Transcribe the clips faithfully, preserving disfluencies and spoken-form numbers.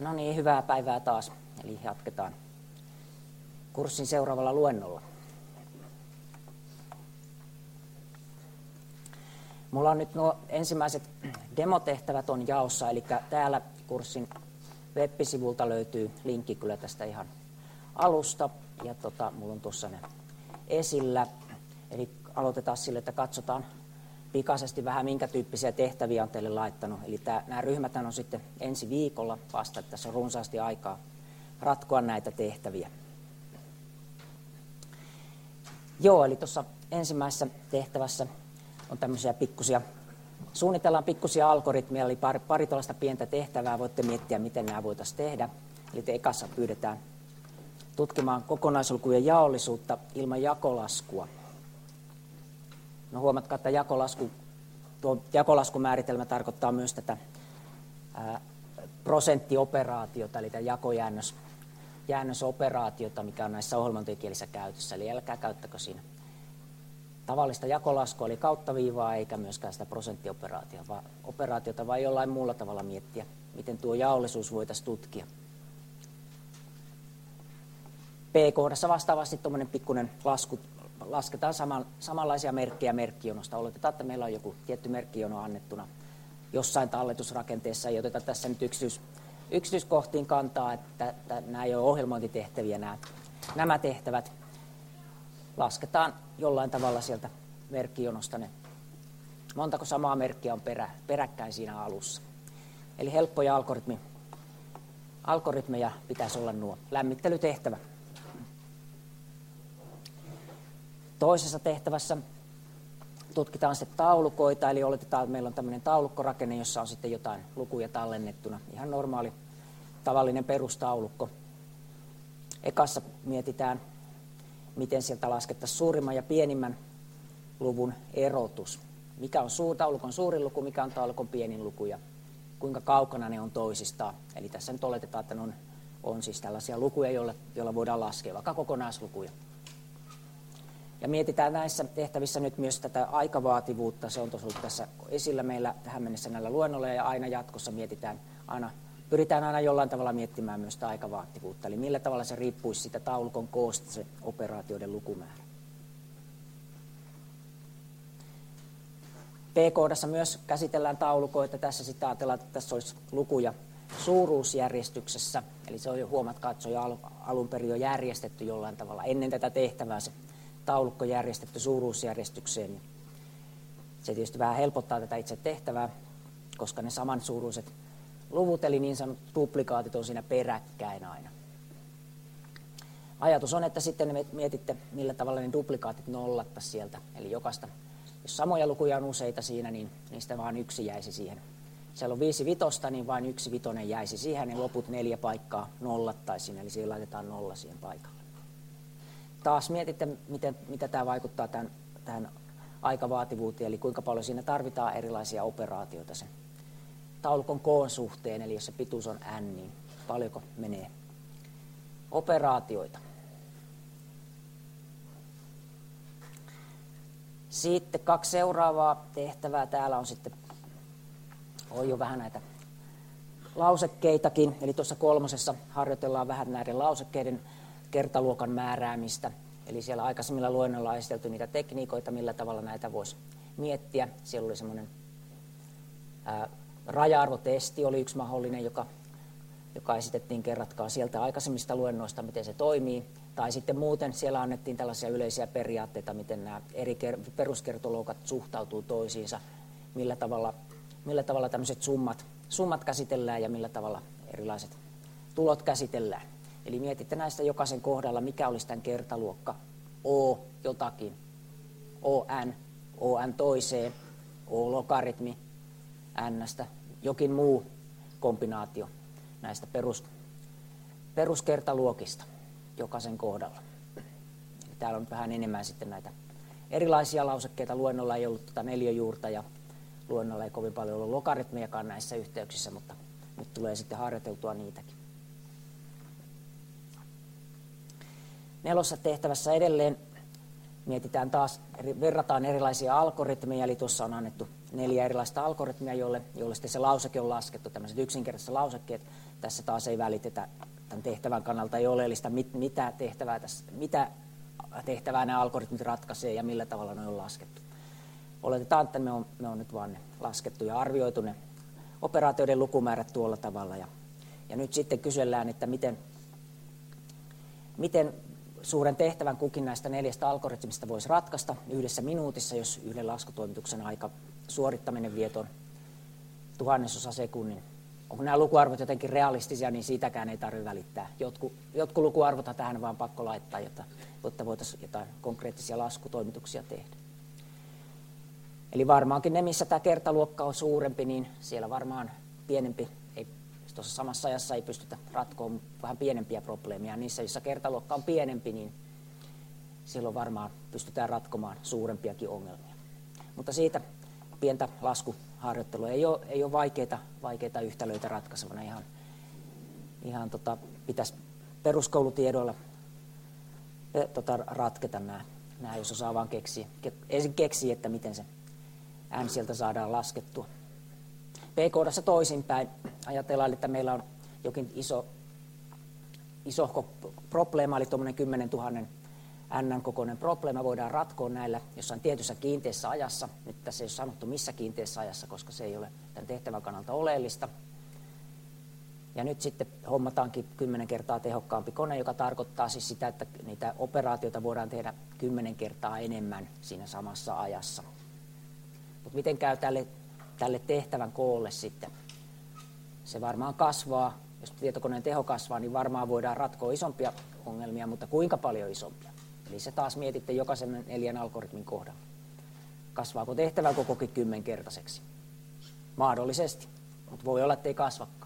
No niin, hyvää päivää taas. Eli jatketaan kurssin seuraavalla luennolla. Mulla on nyt nuo ensimmäiset demotehtävät on jaossa, eli täällä kurssin web-sivulta löytyy linkki kyllä tästä ihan alusta. Ja tota, mulla on tuossa ne esillä. Eli aloitetaan sille, että katsotaan pikaisesti vähän minkä tyyppisiä tehtäviä on teille laittanut. Eli tää, nämä ryhmät on sitten ensi viikolla vasta, että tässä on runsaasti aikaa ratkoa näitä tehtäviä. Joo, eli tuossa ensimmäisessä tehtävässä on tämmöisiä pikkusia, suunnitellaan pikkusia algoritmeja, eli pari, pari tuollaista pientä tehtävää, voitte miettiä, miten nämä voitaisiin tehdä. Eli te ekassa pyydetään tutkimaan kokonaislukujen jaollisuutta ilman jakolaskua. No huomatkaa, että jakolasku, tuo jakolaskumääritelmä tarkoittaa myös tätä ää, prosenttioperaatiota, eli tätä jakojäännös, jäännösoperaatiota, mikä on näissä ohjelmointikielissä käytössä. Eli älkää käyttäkö siinä tavallista jakolaskua, eli kauttaviivaa, eikä myöskään sitä prosenttioperaatiota, vaan operaatiota, vai jollain muulla tavalla miettiä, miten tuo jaollisuus voitaisiin tutkia. P-kohdassa vastaavasti tuommoinen pikkuinen lasku, lasketaan saman, samanlaisia merkkejä merkkijonosta. Oletetaan, että meillä on joku tietty merkkijono annettuna jossain talletusrakenteessa. Ei oteta tässä nyt yksityis, yksityiskohtiin kantaa, että, että nämä ei ole ohjelmointitehtäviä, nämä, nämä tehtävät. Lasketaan jollain tavalla sieltä merkkijonosta ne. Montako samaa merkkiä on perä, peräkkäin siinä alussa. Eli helppoja algoritmi, algoritmeja pitäisi olla nuo. Lämmittelytehtävä. Toisessa tehtävässä tutkitaan sitten taulukoita, eli oletetaan, että meillä on tämmöinen taulukkorakenne, jossa on sitten jotain lukuja tallennettuna. Ihan normaali, tavallinen perustaulukko. Ekassa mietitään, miten sieltä laskettaisiin suurimman ja pienimmän luvun erotus. Mikä on suur, taulukon suurin luku, mikä on taulukon pienin luku ja kuinka kaukana ne on toisistaan. Eli tässä nyt oletetaan, että ne on, on siis tällaisia lukuja, joilla, joilla voidaan laskea vaikka kokonaislukuja. Ja mietitään näissä tehtävissä nyt myös tätä aikavaativuutta. Se on tosiaan tässä esillä meillä tähän mennessä näillä luennoilla ja aina jatkossa mietitään, aina, pyritään aina jollain tavalla miettimään myös sitä aikavaativuutta. Eli millä tavalla se riippuisi siitä taulukon koosta se operaatioiden lukumäärä. P-koodassa myös käsitellään taulukoita. Tässä sitten ajatellaan, että tässä olisi lukuja suuruusjärjestyksessä. Eli se on jo, huomatkaa, että se on jo alun perin jo järjestetty jollain tavalla ennen tätä tehtävää se taulukko järjestetty suuruusjärjestykseen. Se tietysti vähän helpottaa tätä itse tehtävää, koska ne samansuuruiset luvut, eli niin sanotut duplikaatit, on siinä peräkkäin aina. Ajatus on, että sitten mietitte, millä tavalla ne duplikaatit nollattaisiin sieltä. Eli jokaista, jos samoja lukuja on useita siinä, niin niistä vain yksi jäisi siihen. Siellä on viisi vitosta, niin vain yksi vitonen jäisi siihen, ja loput neljä paikkaa nollattaisiin, eli siihen laitetaan nolla siihen paikalle. Taas mietitte, miten, mitä tämä vaikuttaa tämän, tähän aikavaativuuteen, eli kuinka paljon siinä tarvitaan erilaisia operaatioita sen taulukon koon suhteen, eli jos se pituus on n, niin paljonko menee operaatioita. Sitten kaksi seuraavaa tehtävää. Täällä on sitten on jo vähän näitä lausekkeitakin, eli tuossa kolmosessa harjoitellaan vähän näiden lausekkeiden kertaluokan määräämistä. Eli siellä aikaisemmilla luennoilla on esitelty niitä tekniikoita, millä tavalla näitä voisi miettiä. Siellä oli semmoinen ää, raja-arvotesti, oli yksi mahdollinen, joka, joka esitettiin kerratkaa sieltä aikaisemmista luennoista, miten se toimii. Tai sitten muuten siellä annettiin tällaisia yleisiä periaatteita, miten nämä eri ker- peruskertoluokat suhtautuu toisiinsa, millä tavalla, millä tavalla tämmöiset summat, summat käsitellään ja millä tavalla erilaiset tulot käsitellään. Eli mietitte näistä jokaisen kohdalla, mikä olisi tämän kertaluokka. O jotakin, O n, O n toiseen, O logaritmi n:stä, jokin muu kombinaatio näistä perus, peruskertaluokista jokaisen kohdalla. Eli täällä on vähän enemmän sitten näitä erilaisia lausekkeita. Luennolla ei ollut tuota neliöjuurta ja luennolla ei kovin paljon ollut logaritmejakaan näissä yhteyksissä, mutta nyt tulee sitten harjoiteltua niitäkin. Nelossa tehtävässä edelleen mietitään taas, verrataan erilaisia algoritmeja, eli tuossa on annettu neljä erilaista algoritmia, joille, joille sitten se lauseke on laskettu, tämmöiset yksinkertaiset lausekkeet. tässä taas ei välitetä tämän tehtävän kannalta, ei oleellista, mit, mitä, tehtävää tässä, mitä tehtävää nämä algoritmit ratkaisee ja millä tavalla ne on laskettu. Oletetaan, että me on, me on nyt vaan ne laskettu ja arvioitu ne operaatioiden lukumäärät tuolla tavalla. Ja, ja nyt sitten kysellään, että miten, miten suuren tehtävän kukin näistä neljästä algoritmista voisi ratkaista yhdessä minuutissa, jos yhden laskutoimituksen aika suorittaminen vie tuon tuhannesosa sekunnin. Onko nämä lukuarvot jotenkin realistisia, niin siitäkään ei tarvitse välittää. Jotkut, jotkut lukuarvot tähän vaan pakko laittaa, jotta, jotta voitaisiin jotain konkreettisia laskutoimituksia tehdä. Eli varmaankin ne, missä tämä kertaluokka on suurempi, niin siellä varmaan pienempi, ei, tuossa samassa ajassa ei pystytä ratkomaan vähän pienempiä probleemia. Niissä, joissa kertaluokka on pienempi, niin silloin varmaan pystytään ratkomaan suurempiakin ongelmia. Mutta siitä pientä laskuharjoittelua ei ole, ei ole vaikeita, vaikeita yhtälöitä ratkaisevana. Ihan, ihan tota, pitäisi peruskoulutiedoilla tota, ratketa nämä, nämä, jos osaa vaan keksiä. Ensin keksiä, että miten se n sieltä saadaan laskettua. P-koodassa toisinpäin ajatellaan, että meillä on jokin iso, isohko probleema, eli tuommoinen kymmenentuhannen n-kokoinen probleema voidaan ratkoa näillä jossain tietyssä kiinteässä ajassa. Nyt tässä ei ole sanottu missä kiinteässä ajassa, koska se ei ole tämän tehtävän kannalta oleellista. Ja nyt sitten hommataankin kymmenen kertaa tehokkaampi kone, joka tarkoittaa siis sitä, että niitä operaatioita voidaan tehdä kymmenen kertaa enemmän siinä samassa ajassa. Mutta miten käy tälle, tälle tehtävän koolle sitten? Se varmaan kasvaa. Jos tietokoneen teho kasvaa, niin varmaan voidaan ratkoa isompia ongelmia, mutta kuinka paljon isompia? Eli se taas mietitte jokaisen neljän algoritmin kohdalla. Kasvaako tehtävän kokokin kymmenkertaiseksi? Mahdollisesti, mutta voi olla, että ei kasvakaan.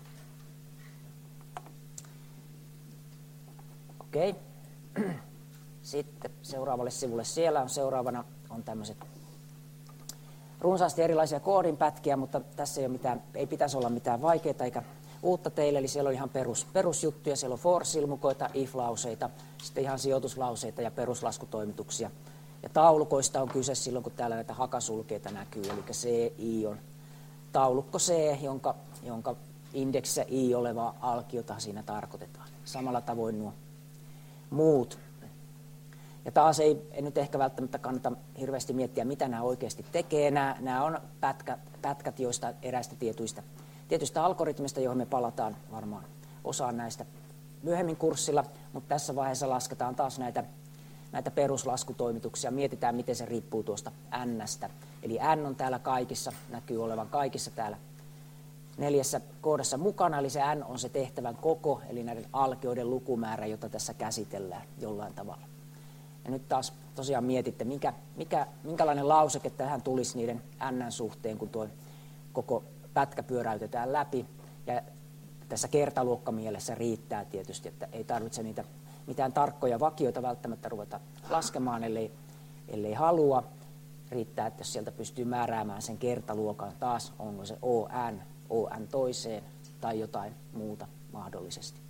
Okei. Sitten seuraavalle sivulle siellä on seuraavana on tämmöiset runsaasti erilaisia koodinpätkiä, mutta tässä ei, ole mitään, ei pitäisi olla mitään vaikeaa eikä uutta teille, eli siellä on ihan perus, perusjuttuja, siellä on for-silmukoita, if-lauseita, sitten ihan sijoituslauseita ja peruslaskutoimituksia. Ja taulukoista on kyse silloin, kun täällä näitä hakasulkeita näkyy, eli C, I on taulukko C, jonka, jonka indeksissä I olevaa alkiota siinä tarkoitetaan. Samalla tavoin nuo muut. Ja taas ei, ei nyt ehkä välttämättä kannata hirveästi miettiä, mitä nämä oikeasti tekee. Nämä, nämä on pätkät, pätkät joista eräistä tietyistä, tietyistä algoritmista, joihin me palataan varmaan osaan näistä myöhemmin kurssilla, mutta tässä vaiheessa lasketaan taas näitä, näitä peruslaskutoimituksia. Mietitään, miten se riippuu tuosta N:stä. Eli N on täällä kaikissa, näkyy olevan kaikissa täällä neljässä koodassa mukana, eli se N on se tehtävän koko, eli näiden alkeuden lukumäärä, jota tässä käsitellään jollain tavalla. Ja nyt taas tosiaan mietitte, mikä, mikä, minkälainen lauseke tähän tulisi niiden N:n suhteen, kun tuo koko pätkä pyöräytetään läpi. Ja tässä kertaluokkamielessä riittää tietysti, että ei tarvitse niitä mitään tarkkoja vakioita välttämättä ruveta laskemaan, ellei, ellei halua. Riittää, että jos sieltä pystyy määräämään sen kertaluokan taas, onko se O N, O N toiseen tai jotain muuta mahdollisesti.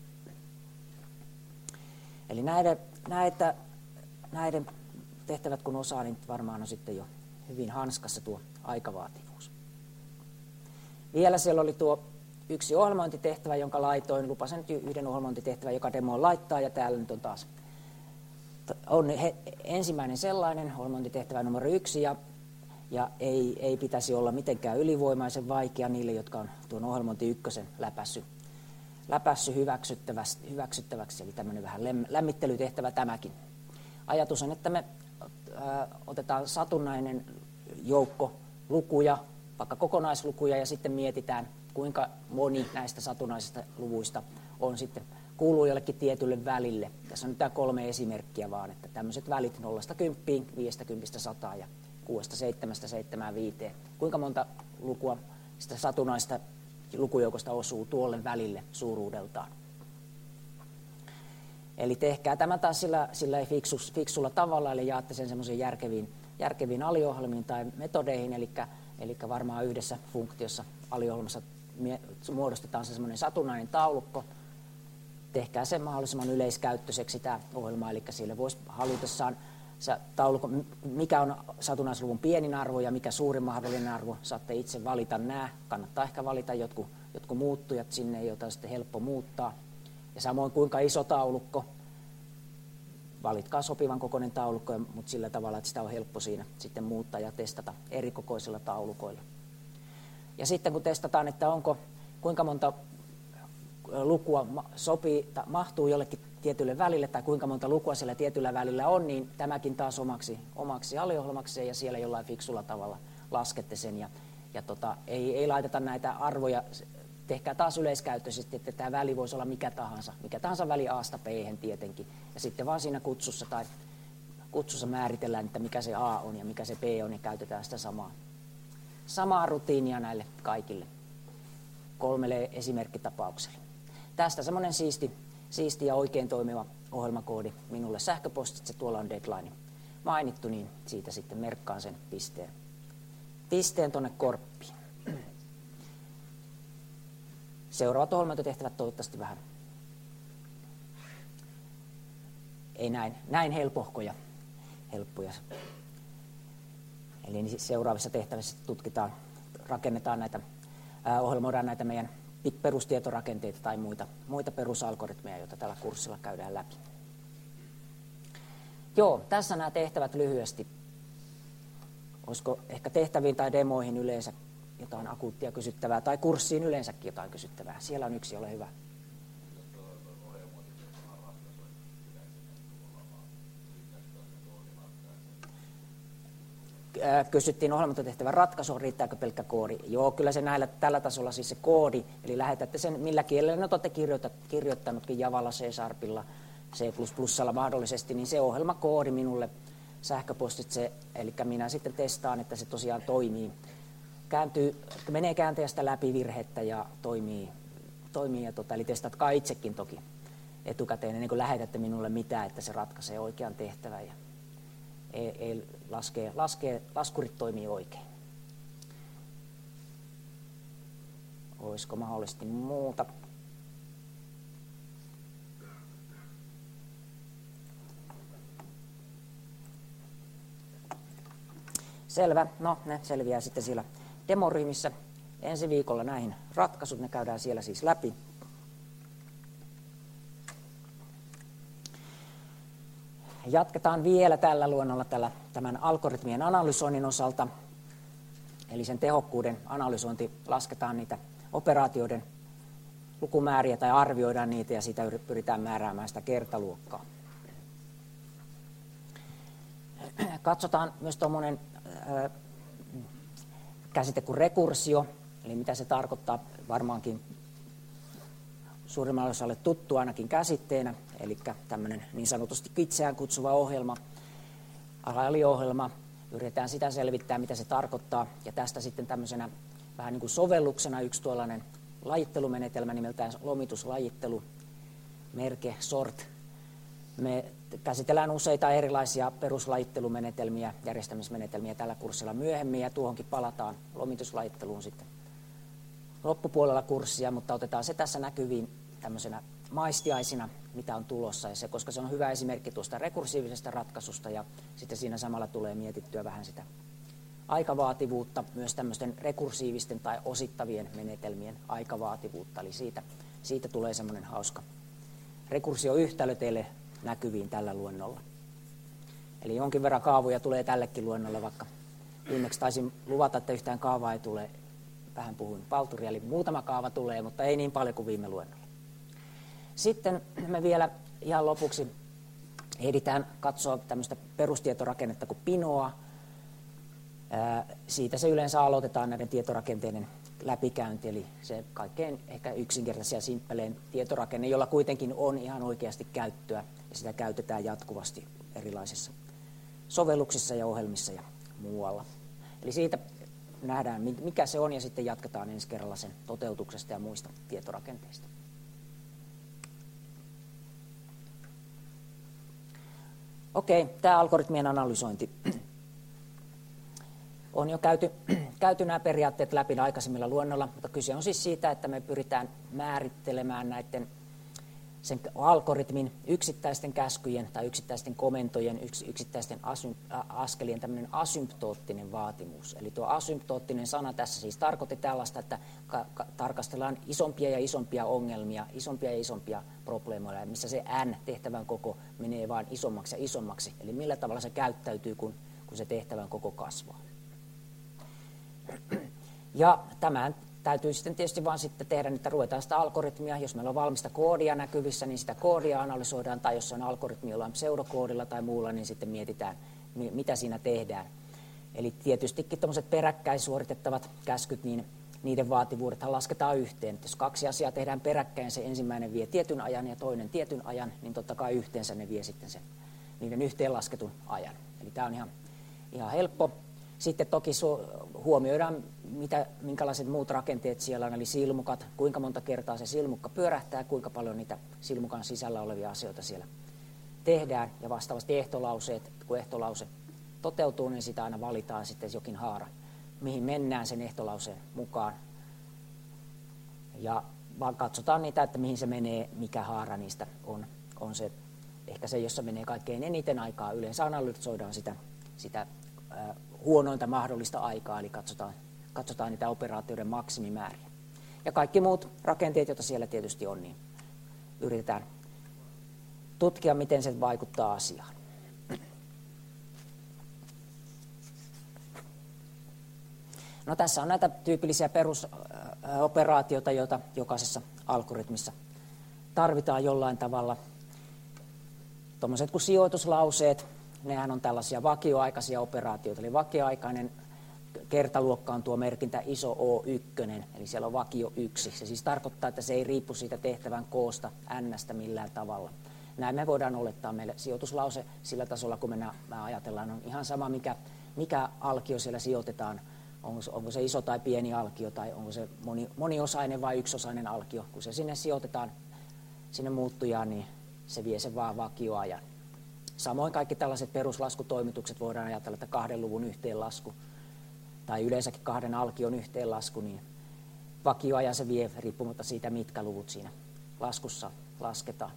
Eli näiden, näitä, näiden tehtävät kun osaa, niin varmaan on sitten jo hyvin hanskassa tuo aikavaativuus. Vielä siellä oli tuo yksi ohjelmointitehtävä, jonka laitoin. Lupasin nyt yhden ohjelmointitehtävän, joka demoon laittaa, ja täällä nyt on taas on he, ensimmäinen sellainen, ohjelmointitehtävä numero yksi, ja, ja ei, ei pitäisi olla mitenkään ylivoimaisen vaikea niille, jotka on tuon ohjelmointi ykkösen läpässyt, läpässy hyväksyttäväksi, hyväksyttäväksi, eli tämmöinen vähän lämmittelytehtävä tämäkin. Ajatus on, että me ää, otetaan satunnainen joukko lukuja, vaikka kokonaislukuja, ja sitten mietitään, kuinka moni näistä satunnaisista luvuista on sitten kuuluu jollekin tietylle välille. Tässä on nyt tämä kolme esimerkkiä vaan, että tämmöiset välit nollasta kymppiin, viidestä kympistä sataan ja kuudesta seitsemästä seitsemään viiteen. Kuinka monta lukua sitä satunnaista lukujoukosta osuu tuolle välille suuruudeltaan. Eli tehkää tämä taas sillä, sillä fiksus, fiksulla tavalla, eli jaatte sen semmoisiin järkeviin, järkeviin aliohjelmiin tai metodeihin, eli, eli varmaan yhdessä funktiossa aliohjelmassa muodostetaan se semmoinen satunnainen taulukko. Tehkää se mahdollisimman yleiskäyttöiseksi tämä ohjelma, eli sille voisi halutessaan taulukko, mikä on satunnaisluvun pienin arvo ja mikä suurin mahdollinen arvo. Saatte itse valita nämä. Kannattaa ehkä valita jotkut, jotkut muuttujat sinne, joita on sitten helppo muuttaa. Ja samoin kuinka iso taulukko. Valitkaa sopivan kokoinen taulukko, mutta sillä tavalla, että sitä on helppo siinä sitten muuttaa ja testata eri kokoisilla taulukoilla. Ja sitten kun testataan, että onko, kuinka monta lukua sopii, mahtuu jollekin tietylle välille tai kuinka monta lukua siellä tietyllä välillä on, niin tämäkin taas omaksi, omaksi aliohjelmakseen ja siellä jollain fiksulla tavalla laskette sen. Ja, ja tota, ei, ei laiteta näitä arvoja, tehkää taas yleiskäyttöisesti, että tämä väli voisi olla mikä tahansa, mikä tahansa väli A:sta B:hen tietenkin. Ja sitten vaan siinä kutsussa tai kutsussa määritellään, että mikä se A on ja mikä se B on ja käytetään sitä samaa, samaa rutiinia näille kaikille kolmelle esimerkkitapaukselle. Tästä semmoinen siisti, siisti ja oikein toimiva ohjelmakoodi minulle sähköpostitse, tuolla on deadline mainittu, niin siitä sitten merkkaan sen pisteen, pisteen tuonne korppiin. Seuraavat ohjelmointitehtävät toivottavasti vähän ei näin, näin helpohkoja, helppoja. Eli seuraavissa tehtävissä tutkitaan, rakennetaan näitä, ää, ohjelmoidaan näitä meidän perustietorakenteita tai muita, muita perusalgoritmeja, joita tällä kurssilla käydään läpi. Joo, tässä nämä tehtävät lyhyesti. Olisiko ehkä tehtäviin tai demoihin yleensä jotain akuuttia kysyttävää, tai kurssiin yleensäkin jotain kysyttävää. Siellä on yksi, ole hyvä. Kysyttiin ohjelmointitehtävän ratkaisu, riittääkö pelkkä koodi. Joo, kyllä se näillä, tällä tasolla siis se koodi, eli lähetätte sen millä kielellä, no olette kirjoittanutkin Javalla, C-Sharpilla, C plus plusalla mahdollisesti, niin se ohjelmakoodi minulle sähköpostitse, eli minä sitten testaan, että se tosiaan toimii. Kääntyy, menee kääntäjästä läpi virhettä ja toimii, toimii ja tota, eli testatkaa itsekin toki etukäteen, ennen kuin lähetätte minulle mitään, että se ratkaisee oikean tehtävän ja ei, ei laskee, laskee, laskurit toimii oikein. Olisiko mahdollisesti muuta? Selvä, no ne selviää sitten siellä demoryhmissä. Ensi viikolla näihin ratkaisut, ne käydään siellä siis läpi. Jatketaan vielä tällä luennolla tällä, tämän algoritmien analysoinnin osalta. Eli sen tehokkuuden analysointi, lasketaan niitä operaatioiden lukumääriä tai arvioidaan niitä ja siitä pyritään määräämään sitä kertaluokkaa. Katsotaan myös tuommoinen äh, käsite kuin rekursio, eli mitä se tarkoittaa varmaankin suurimmalle osalle tuttu ainakin käsitteenä, eli tämmöinen niin sanotusti itseään kutsuva ohjelma, aliohjelma. Yritetään sitä selvittää, mitä se tarkoittaa, ja tästä sitten tämmöisenä vähän niin kuin sovelluksena yksi tuollainen lajittelumenetelmä nimeltään lomituslajittelu, merge, sort. Me käsitellään useita erilaisia peruslajittelumenetelmiä, järjestämismenetelmiä tällä kurssilla myöhemmin, ja tuohonkin palataan lomituslajitteluun sitten loppupuolella kurssia, mutta otetaan se tässä näkyviin tämmöisenä maistiaisina, mitä on tulossa, ja se, koska se on hyvä esimerkki tuosta rekursiivisesta ratkaisusta, ja sitten siinä samalla tulee mietittyä vähän sitä aikavaativuutta, myös tämmöisten rekursiivisten tai osittavien menetelmien aikavaativuutta, eli siitä, siitä tulee semmoinen hauska rekursioyhtälö teille näkyviin tällä luennolla. Eli jonkin verran kaavoja tulee tällekin luennolle, vaikka viimeksi taisin luvata, että yhtään kaavaa ei tule. Vähän puhuin palturia, eli muutama kaava tulee, mutta ei niin paljon kuin viime luennolla. Sitten me vielä ihan lopuksi ehditään katsoa tämmöistä perustietorakennetta kuin Pinoa. Siitä se yleensä aloitetaan näiden tietorakenteiden läpikäynti, eli se kaikkein ehkä yksinkertaisia simppeleen tietorakenne, jolla kuitenkin on ihan oikeasti käyttöä, ja sitä käytetään jatkuvasti erilaisissa sovelluksissa ja ohjelmissa ja muualla. Eli siitä nähdään, mikä se on, ja sitten jatketaan ensi kerralla sen toteutuksesta ja muista tietorakenteista. Okei, tämä algoritmien analysointi. On jo käyty, käyty nämä periaatteet läpi aikaisemmilla luennolla, mutta kyse on siis siitä, että me pyritään määrittelemään näiden sen algoritmin, yksittäisten käskyjen tai yksittäisten komentojen, yks, yksittäisten asy, ä, askelien tämmöinen asymptoottinen vaatimus. Eli tuo asymptoottinen sana tässä siis tarkoitti tällaista, että ka, ka, tarkastellaan isompia ja isompia ongelmia, isompia ja isompia probleemoja, missä se n-tehtävän koko menee vain isommaksi ja isommaksi. Eli millä tavalla se käyttäytyy, kun, kun se tehtävän koko kasvaa. Ja tämän täytyy sitten tietysti vaan sitten tehdä, että ruvetaan sitä algoritmia, jos meillä on valmista koodia näkyvissä, niin sitä koodia analysoidaan, tai jos on algoritmi jollain pseudokoodilla tai muulla, niin sitten mietitään, mitä siinä tehdään. Eli tietystikin tämmöiset peräkkäin suoritettavat käskyt, niin niiden vaativuudethan lasketaan yhteen. Että jos kaksi asiaa tehdään peräkkäin, se ensimmäinen vie tietyn ajan ja toinen tietyn ajan, niin totta kai yhteensä ne vie sitten sen, niiden yhteenlasketun ajan. Eli tämä on ihan, ihan helppo. Sitten toki huomioidaan, mitä, minkälaiset muut rakenteet siellä on, eli silmukat, kuinka monta kertaa se silmukka pyörähtää, kuinka paljon niitä silmukan sisällä olevia asioita siellä tehdään. Ja vastaavasti ehtolauseet, kun ehtolause toteutuu, niin sitä aina valitaan sitten jokin haara, mihin mennään sen ehtolauseen mukaan. Ja vaan katsotaan niitä, että mihin se menee, mikä haara niistä on, on se, ehkä se, jossa menee kaikkein eniten aikaa. Yleensä analysoidaan sitä, sitä äh, huonointa mahdollista aikaa, eli katsotaan, katsotaan niitä operaatioiden maksimimääriä. Ja kaikki muut rakenteet, joita siellä tietysti on, niin yritetään tutkia, miten se vaikuttaa asiaan. No, tässä on näitä tyypillisiä perusoperaatioita, joita jokaisessa algoritmissa tarvitaan jollain tavalla. Tuommoiset kuin sijoituslauseet, nehän on tällaisia vakioaikaisia operaatioita, eli vakioaikainen kertaluokka on tuo merkintä iso O yksi, eli siellä on vakio yksi. Se siis tarkoittaa, että se ei riippu siitä tehtävän koosta n:stä millään tavalla. Näin me voidaan olettaa, meille sijoituslause sillä tasolla, kun me ajatellaan, on ihan sama, mikä, mikä alkio siellä sijoitetaan, onko, onko se iso tai pieni alkio, tai onko se moni, moniosainen vai yksiosainen alkio. Kun se sinne sijoitetaan, sinne muuttujaan, niin se vie sen vaan vakioajan. Samoin kaikki tällaiset peruslaskutoimitukset voidaan ajatella, että kahden luvun yhteenlasku tai yleensäkin kahden alkion yhteenlasku, niin vakioajan se vie riippumatta siitä, mitkä luvut siinä laskussa lasketaan.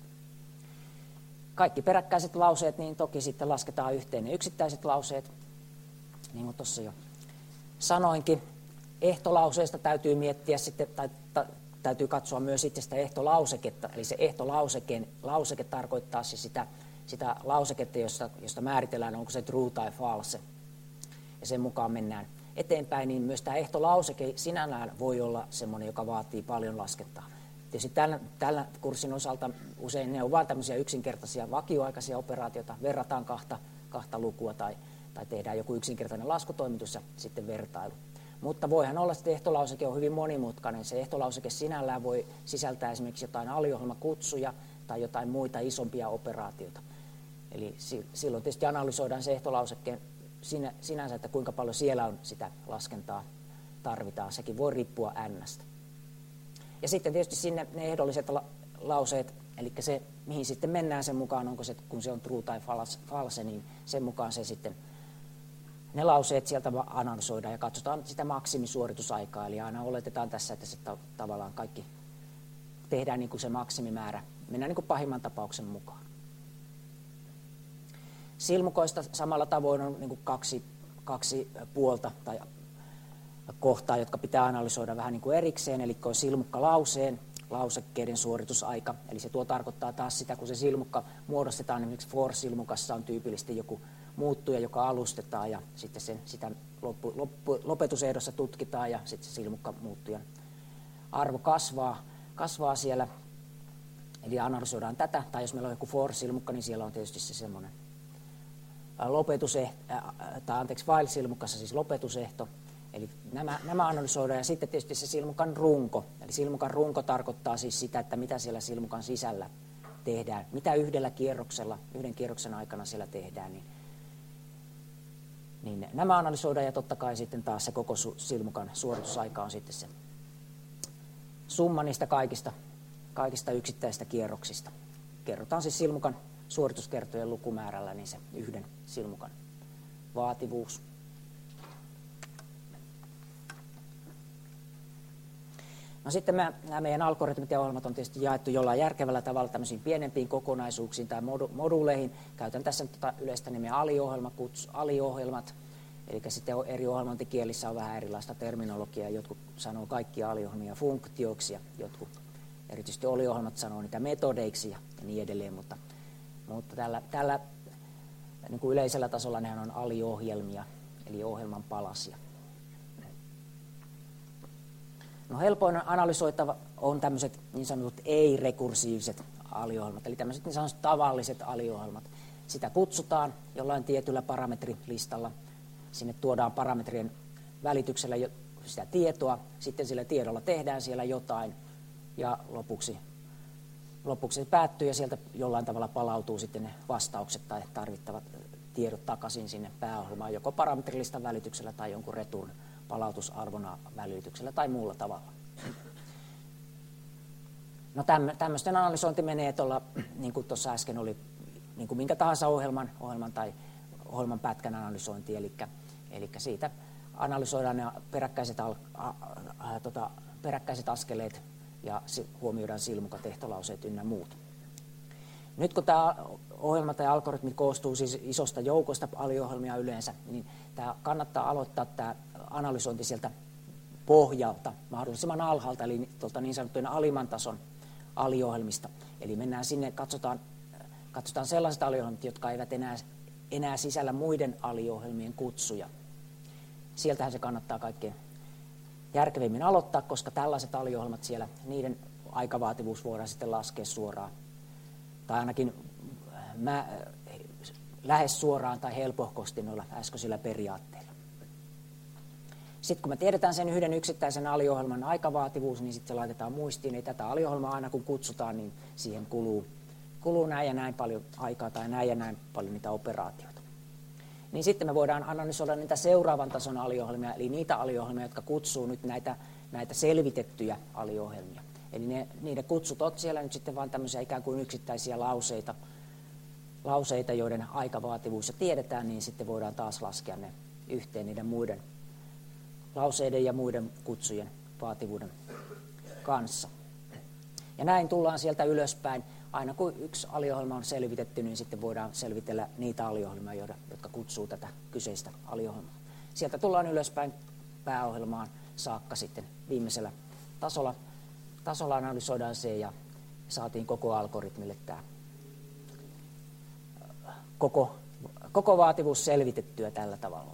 Kaikki peräkkäiset lauseet, niin toki sitten lasketaan yhteen ne yksittäiset lauseet, niin kuin tuossa jo sanoinkin. Ehtolauseesta täytyy miettiä sitten, tai ta, täytyy katsoa myös itse sitä ehtolauseketta, eli se ehtolauseke lauseke tarkoittaa siis sitä, sitä lauseketta, josta, josta määritellään, onko se true tai false, ja sen mukaan mennään eteenpäin, niin myös tämä ehtolauseke sinällään voi olla semmoinen, joka vaatii paljon laskentaa. Tietysti tällä, tällä kurssin osalta usein ne on vain tämmöisiä yksinkertaisia vakioaikaisia operaatioita, verrataan kahta, kahta lukua tai, tai tehdään joku yksinkertainen laskutoimitus ja sitten vertailu. Mutta voihan olla, että ehtolauseke on hyvin monimutkainen. Se ehtolauseke sinällään voi sisältää esimerkiksi jotain aliohjelmakutsuja tai jotain muita isompia operaatioita. Eli silloin tietysti analysoidaan se ehtolausekkeen sinä, sinänsä, että kuinka paljon siellä on sitä laskentaa tarvitaan. Sekin voi riippua n:stä. Ja sitten tietysti sinne ne ehdolliset la, lauseet, eli se mihin sitten mennään sen mukaan, onko se, kun se on true tai false, niin sen mukaan se sitten ne lauseet sieltä analysoidaan ja katsotaan sitä maksimisuoritusaikaa, eli aina oletetaan tässä, että se ta- tavallaan kaikki tehdään niin kuin se maksimimäärä, mennään niin kuin pahimman tapauksen mukaan. Silmukoista samalla tavoin on niin kuin kaksi, kaksi puolta tai kohtaa, jotka pitää analysoida vähän niin kuin erikseen, eli on silmukkalauseen lausekkeiden suoritusaika, eli se tuo tarkoittaa taas sitä, kun se silmukka muodostetaan, esimerkiksi for-silmukassa on tyypillisesti joku muuttuja, joka alustetaan ja sitten sen, sitä loppu, loppu, lopetusehdossa tutkitaan ja sitten se silmukka muuttujan arvo kasvaa, kasvaa siellä. Eli analysoidaan tätä, tai jos meillä on joku for-silmukka, niin siellä on tietysti se semmoinen lopetusehto, tai anteeksi, while-silmukassa siis lopetusehto. Eli nämä, nämä analysoidaan ja sitten tietysti se silmukan runko. Eli silmukan runko tarkoittaa siis sitä, että mitä siellä silmukan sisällä tehdään, mitä yhdellä kierroksella, yhden kierroksen aikana siellä tehdään, niin Niin nämä analysoidaan ja totta kai sitten taas se koko silmukan suoritusaika on sitten se summa niistä kaikista, kaikista yksittäisistä kierroksista. Kerrotaan siis silmukan suorituskertojen lukumäärällä niin se yhden silmukan vaativuus. No sitten me, nämä meidän algoritmit ja ohjelmat on tietysti jaettu jollain järkevällä tavalla tämmöisiin pienempiin kokonaisuuksiin tai modu, moduuleihin. Käytän tässä nyt tota yleistä nimeä aliohjelmat. Eli sitten eri ohjelmointikielissä on vähän erilaista terminologiaa. Jotkut sanoo kaikkia aliohjelmia funktioiksi ja jotkut, erityisesti oliohjelmat, sanoo niitä metodeiksi ja niin edelleen. Mutta, mutta tällä, tällä niin kuin yleisellä tasolla nehän on aliohjelmia, eli ohjelman palasia. No helpoin analysoitava on tämmöiset niin sanotut ei-rekursiiviset aliohjelmat, eli tämmöiset niin sanotut tavalliset aliohjelmat. Sitä kutsutaan jollain tietyllä parametrilistalla. Sinne tuodaan parametrien välityksellä sitä tietoa, sitten sillä tiedolla tehdään siellä jotain ja lopuksi, lopuksi se päättyy ja sieltä jollain tavalla palautuu sitten ne vastaukset tai tarvittavat tiedot takaisin sinne pääohjelmaan, joko parametrilistan välityksellä tai jonkun return palautusarvona välityksellä tai muulla tavalla. No tämmöisten analysointi menee tuolla, niin kuin tuossa äsken oli, niin kuin minkä tahansa ohjelman, ohjelman tai ohjelman pätkän analysointi, eli, eli siitä analysoidaan ne peräkkäiset, al, a, a, tota, peräkkäiset askeleet ja huomioidaan silmukat, ehtolauseet ynnä muut. Nyt kun tämä ohjelma tai algoritmi koostuu siis isosta joukosta aliohjelmia yleensä, niin tämä kannattaa aloittaa tämä analysointi sieltä pohjalta, mahdollisimman alhaalta, eli tuolta niin sanottujen alimman tason aliohjelmista. Eli mennään sinne, katsotaan, katsotaan sellaiset aliohjelmat, jotka eivät enää, enää sisällä muiden aliohjelmien kutsuja. Sieltähän se kannattaa kaikkein järkevimmin aloittaa, koska tällaiset aliohjelmat siellä, niiden aikavaativuus voidaan sitten laskea suoraan. Tai ainakin mä, lähes suoraan tai helpohkosti noilla äskeisillä periaatteilla. Sitten kun me tiedetään sen yhden yksittäisen aliohjelman aikavaativuus, niin sitten se laitetaan muistiin. Ei tätä aliohjelmaa aina kun kutsutaan, niin siihen kuluu, kuluu näin ja näin paljon aikaa tai näin ja näin paljon niitä operaatioita. Niin sitten me voidaan analysoida niitä seuraavan tason aliohjelmia, eli niitä aliohjelmia, jotka kutsuu nyt näitä, näitä selvitettyjä aliohjelmia. Eli ne, niiden kutsut on siellä nyt sitten vain tämmöisiä ikään kuin yksittäisiä lauseita, lauseita, joiden aikavaativuus jo tiedetään, niin sitten voidaan taas laskea ne yhteen niiden muiden lauseiden ja muiden kutsujen vaativuuden kanssa. Ja näin tullaan sieltä ylöspäin. Aina kun yksi aliohjelma on selvitetty, niin sitten voidaan selvitellä niitä aliohjelmia, jotka kutsuu tätä kyseistä aliohjelmaa. Sieltä tullaan ylöspäin pääohjelmaan saakka sitten viimeisellä tasolla. Tasolla analysoidaan se ja saatiin koko algoritmille tämä koko, koko vaativuus selvitettyä tällä tavalla.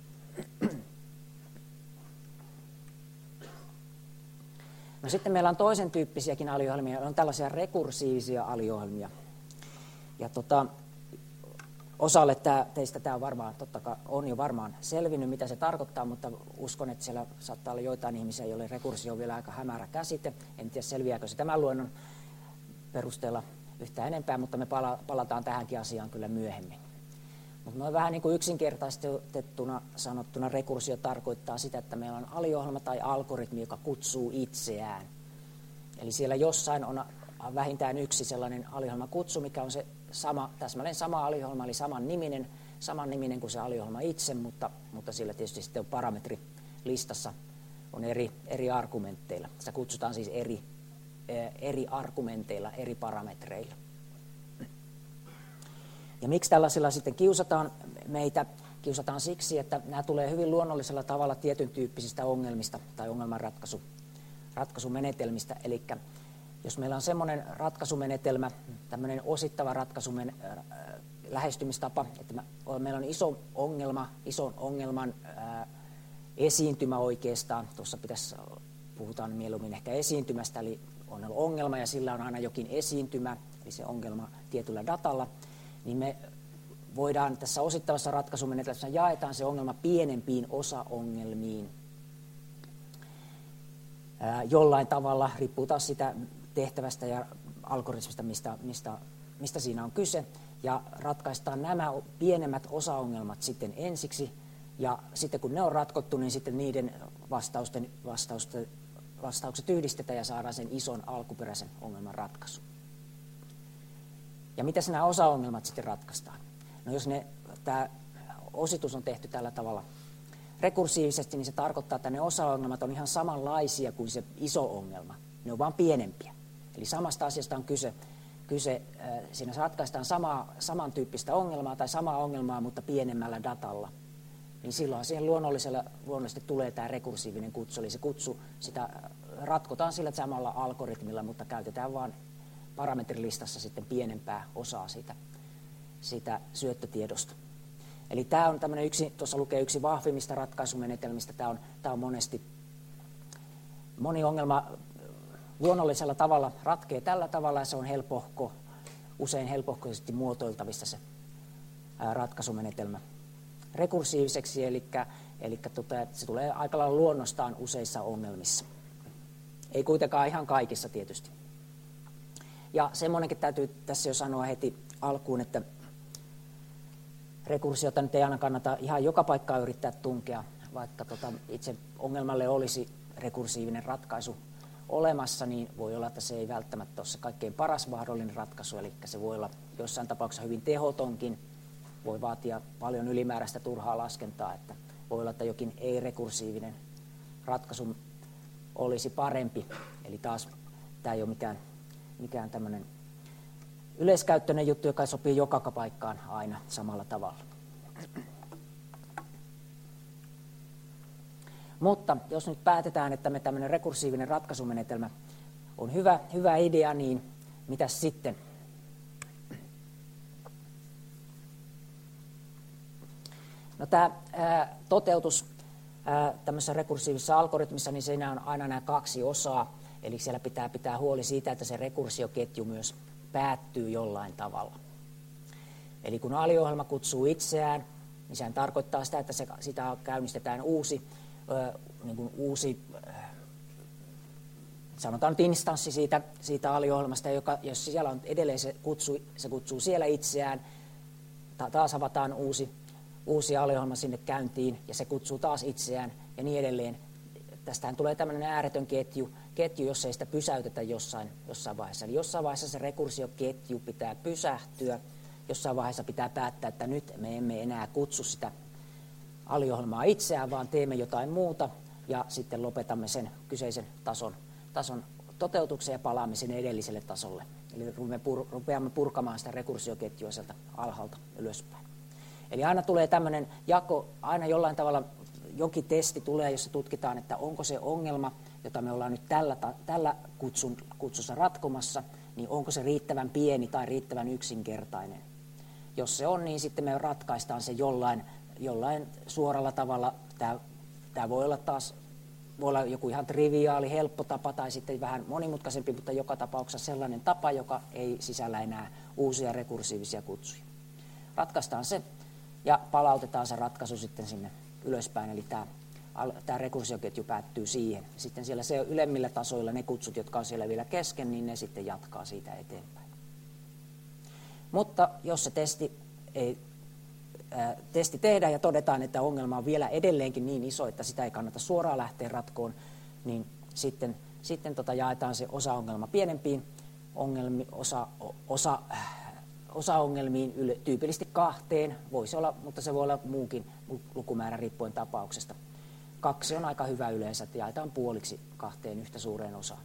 No sitten meillä on toisen tyyppisiäkin aliohjelmia, on tällaisia rekursiivisia aliohjelmia. Ja tota, osalle tää, teistä tämä on, varmaan, totta kai, on jo varmaan selvinnyt, mitä se tarkoittaa, mutta uskon, että siellä saattaa olla joitain ihmisiä, joille rekursio on vielä aika hämärä käsite. En tiedä, selviääkö se tämän luennon perusteella yhtään enempää, mutta me pala, palataan tähänkin asiaan kyllä myöhemmin. Mutta noin vähän niin kuin yksinkertaistettuna sanottuna rekursio tarkoittaa sitä, että meillä on aliohjelma tai algoritmi, joka kutsuu itseään. Eli siellä jossain on vähintään yksi sellainen aliohjelmakutsu, mikä on se sama, täsmälleen sama aliohjelma, eli saman niminen, saman niminen kuin se aliohjelma itse, mutta, mutta sillä tietysti sitten on parametrilistassa on eri, eri argumentteilla. Sitä kutsutaan siis eri, eri argumenteilla, eri parametreilla. Ja miksi tällaisilla sitten kiusataan meitä? Kiusataan siksi, että nämä tulee hyvin luonnollisella tavalla tietyn tyyppisistä ongelmista tai ongelmanratkaisu, ratkaisumenetelmistä. Eli jos meillä on semmoinen ratkaisumenetelmä, tämmöinen osittava ratkaisumen, äh, lähestymistapa, että me, meillä on iso ongelma, ison ongelman äh, esiintymä oikeastaan, tuossa pitäisi, puhutaan mieluummin ehkä esiintymästä, eli on ongelma ja sillä on aina jokin esiintymä, eli se ongelma tietyllä datalla, niin me voidaan tässä osittavassa ratkaisumenetelmässä jaetaan se ongelma pienempiin osaongelmiin. Ää, jollain tavalla, riippuu taas sitä tehtävästä ja algoritmista, mistä, mistä, mistä siinä on kyse, ja ratkaistaan nämä pienemmät osaongelmat sitten ensiksi, ja sitten kun ne on ratkottu, niin sitten niiden vastausten, vastausten, vastaukset yhdistetään ja saadaan sen ison alkuperäisen ongelman ratkaisu. Ja miten nämä osaongelmat sitten ratkaistaan? No jos ne, tämä ositus on tehty tällä tavalla, rekursiivisesti, niin se tarkoittaa, että ne osaongelmat on ihan samanlaisia kuin se iso ongelma. Ne on vaan pienempiä. Eli samasta asiasta on kyse. kyse siinä ratkaistaan samaa, samantyyppistä ongelmaa tai samaa ongelmaa, mutta pienemmällä datalla. Niin silloin siihen luonnollisella, luonnollisesti tulee tämä rekursiivinen kutsu. Eli se kutsu, sitä ratkotaan sillä samalla algoritmilla, mutta käytetään vain parametrilistassa sitten pienempää osaa siitä, siitä syöttötiedosta. Eli tämä on tämmöinen yksi, tuossa lukee yksi vahvimmista ratkaisumenetelmistä. Tämä on, tämä on monesti, moni ongelma luonnollisella tavalla ratkee tällä tavalla, ja se on helpohko, usein helpohkoisesti muotoiltavissa se ää, ratkaisumenetelmä rekursiiviseksi, eli, eli tota, se tulee aika lailla luonnostaan useissa ongelmissa. Ei kuitenkaan ihan kaikissa tietysti. Ja semmoinenkin täytyy tässä jo sanoa heti alkuun, että rekursiota nyt ei aina kannata ihan joka paikkaan yrittää tunkea, vaikka tota, itse ongelmalle olisi rekursiivinen ratkaisu olemassa, niin voi olla, että se ei välttämättä ole se kaikkein paras mahdollinen ratkaisu, eli se voi olla jossain tapauksessa hyvin tehotonkin, voi vaatia paljon ylimääräistä turhaa laskentaa, että voi olla, että jokin ei-rekursiivinen ratkaisu olisi parempi, eli taas tämä ei ole mikään, mikään tämmöinen yleiskäyttöinen juttu, joka sopii joka paikkaan aina samalla tavalla. Mutta jos nyt päätetään, että me tämmöinen rekursiivinen ratkaisumenetelmä on hyvä, hyvä idea, niin mitäs sitten? No tämä ää, toteutus ää, tämmöisessä rekursiivisessa algoritmissa, niin siinä on aina nämä kaksi osaa. Eli siellä pitää pitää huoli siitä, että se rekursioketju myös päättyy jollain tavalla. Eli kun aliohjelma kutsuu itseään, niin sehän tarkoittaa sitä, että se, sitä käynnistetään uusi, ö, niin kuin uusi ö, sanotaan nyt instanssi siitä, siitä aliohjelmasta, joka, jos siellä on edelleen se, kutsu, se kutsuu siellä itseään, ta, taas avataan uusi, uusi aliohjelma sinne käyntiin, ja se kutsuu taas itseään, ja niin edelleen. Tästähän tulee tämmöinen ääretön ketju, ketju, jos ei sitä pysäytetä jossain, jossain vaiheessa. Eli jossain vaiheessa se rekursioketju pitää pysähtyä, jossain vaiheessa pitää päättää, että nyt me emme enää kutsu sitä aliohjelmaa itseään, vaan teemme jotain muuta, ja sitten lopetamme sen kyseisen tason, tason toteutuksen ja palaamme sinne edelliselle tasolle. Eli rupeamme purkamaan sitä rekursioketjua sieltä alhaalta ylöspäin. Eli aina tulee tämmöinen jako, aina jollain tavalla jokin testi tulee, jossa tutkitaan, että onko se ongelma, jota me ollaan nyt tällä, tällä kutsun, kutsussa ratkomassa, niin onko se riittävän pieni tai riittävän yksinkertainen. Jos se on, niin sitten me ratkaistaan se jollain, jollain suoralla tavalla. Tämä, tämä voi olla taas voi olla joku ihan triviaali, helppo tapa tai sitten vähän monimutkaisempi, mutta joka tapauksessa sellainen tapa, joka ei sisällä enää uusia rekursiivisia kutsuja. Ratkaistaan se ja palautetaan se ratkaisu sitten sinne ylöspäin, eli tämä, tämä rekursioketju päättyy siihen. Sitten siellä se ylemmillä tasoilla ne kutsut, jotka on siellä vielä kesken, niin ne sitten jatkaa siitä eteenpäin. Mutta jos se testi, ei, ää, testi tehdään ja todetaan, että ongelma on vielä edelleenkin niin iso, että sitä ei kannata suoraan lähteä ratkoon, niin sitten, sitten tota jaetaan se osaongelma pienempiin ongelmi, osa, osa, osaongelmiin, yle, tyypillisesti kahteen, voisi olla, mutta se voi olla muukin lukumäärä riippuen tapauksesta. Kaksi on aika hyvä yleensä, että jaetaan puoliksi kahteen yhtä suureen osaan,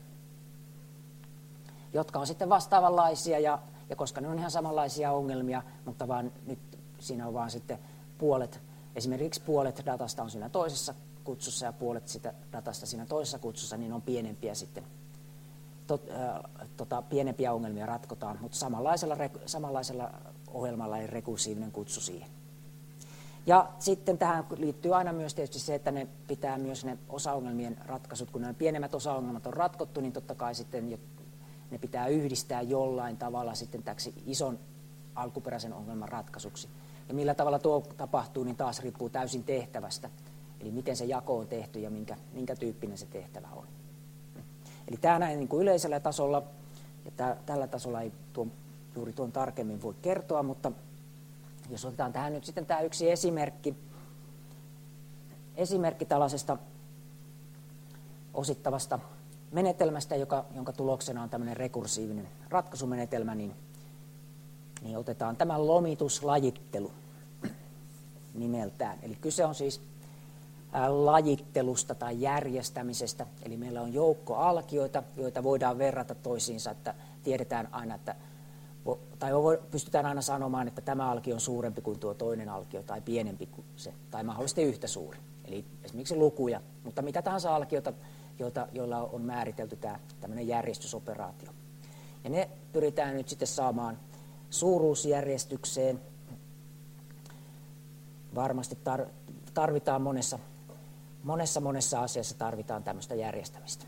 jotka on sitten vastaavanlaisia, ja, ja koska ne on ihan samanlaisia ongelmia, mutta vaan nyt siinä on vaan sitten puolet, esimerkiksi puolet datasta on siinä toisessa kutsussa ja puolet sitä datasta siinä toisessa kutsussa, niin on pienempiä sitten, tot, äh, tota, pienempiä ongelmia ratkotaan, mutta samanlaisella, samanlaisella ohjelmalla ei rekursiivinen kutsu siihen. Ja sitten tähän liittyy aina myös tietysti se, että ne pitää myös ne osaongelmien ratkaisut, kun ne pienemmät osaongelmat on ratkottu, niin totta kai sitten ne pitää yhdistää jollain tavalla sitten täksi ison alkuperäisen ongelman ratkaisuksi. Ja millä tavalla tuo tapahtuu, niin taas riippuu täysin tehtävästä, eli miten se jako on tehty ja minkä, minkä tyyppinen se tehtävä on. Eli tämä näin niin kuin yleisellä tasolla, ja tää, tällä tasolla ei tuo, juuri tuon tarkemmin voi kertoa, mutta jos otetaan tähän nyt sitten tämä yksi esimerkki, esimerkki tällaisesta osittavasta menetelmästä, joka, jonka tuloksena on tämmöinen rekursiivinen ratkaisumenetelmä, niin, niin otetaan tämä lomituslajittelu nimeltään. Eli kyse on siis lajittelusta tai järjestämisestä. Eli meillä on joukko alkioita, joita voidaan verrata toisiinsa, että tiedetään aina, että, tai pystytään aina sanomaan, että tämä alkio on suurempi kuin tuo toinen alkio tai pienempi kuin se, tai mahdollisesti yhtä suuri. Eli esimerkiksi lukuja, mutta mitä tahansa alkiota, joita, joilla on määritelty tämä tämmöinen järjestysoperaatio. Ja ne pyritään nyt sitten saamaan suuruusjärjestykseen. Varmasti tar- tarvitaan monessa, monessa monessa asiassa tarvitaan tämmöistä järjestämistä.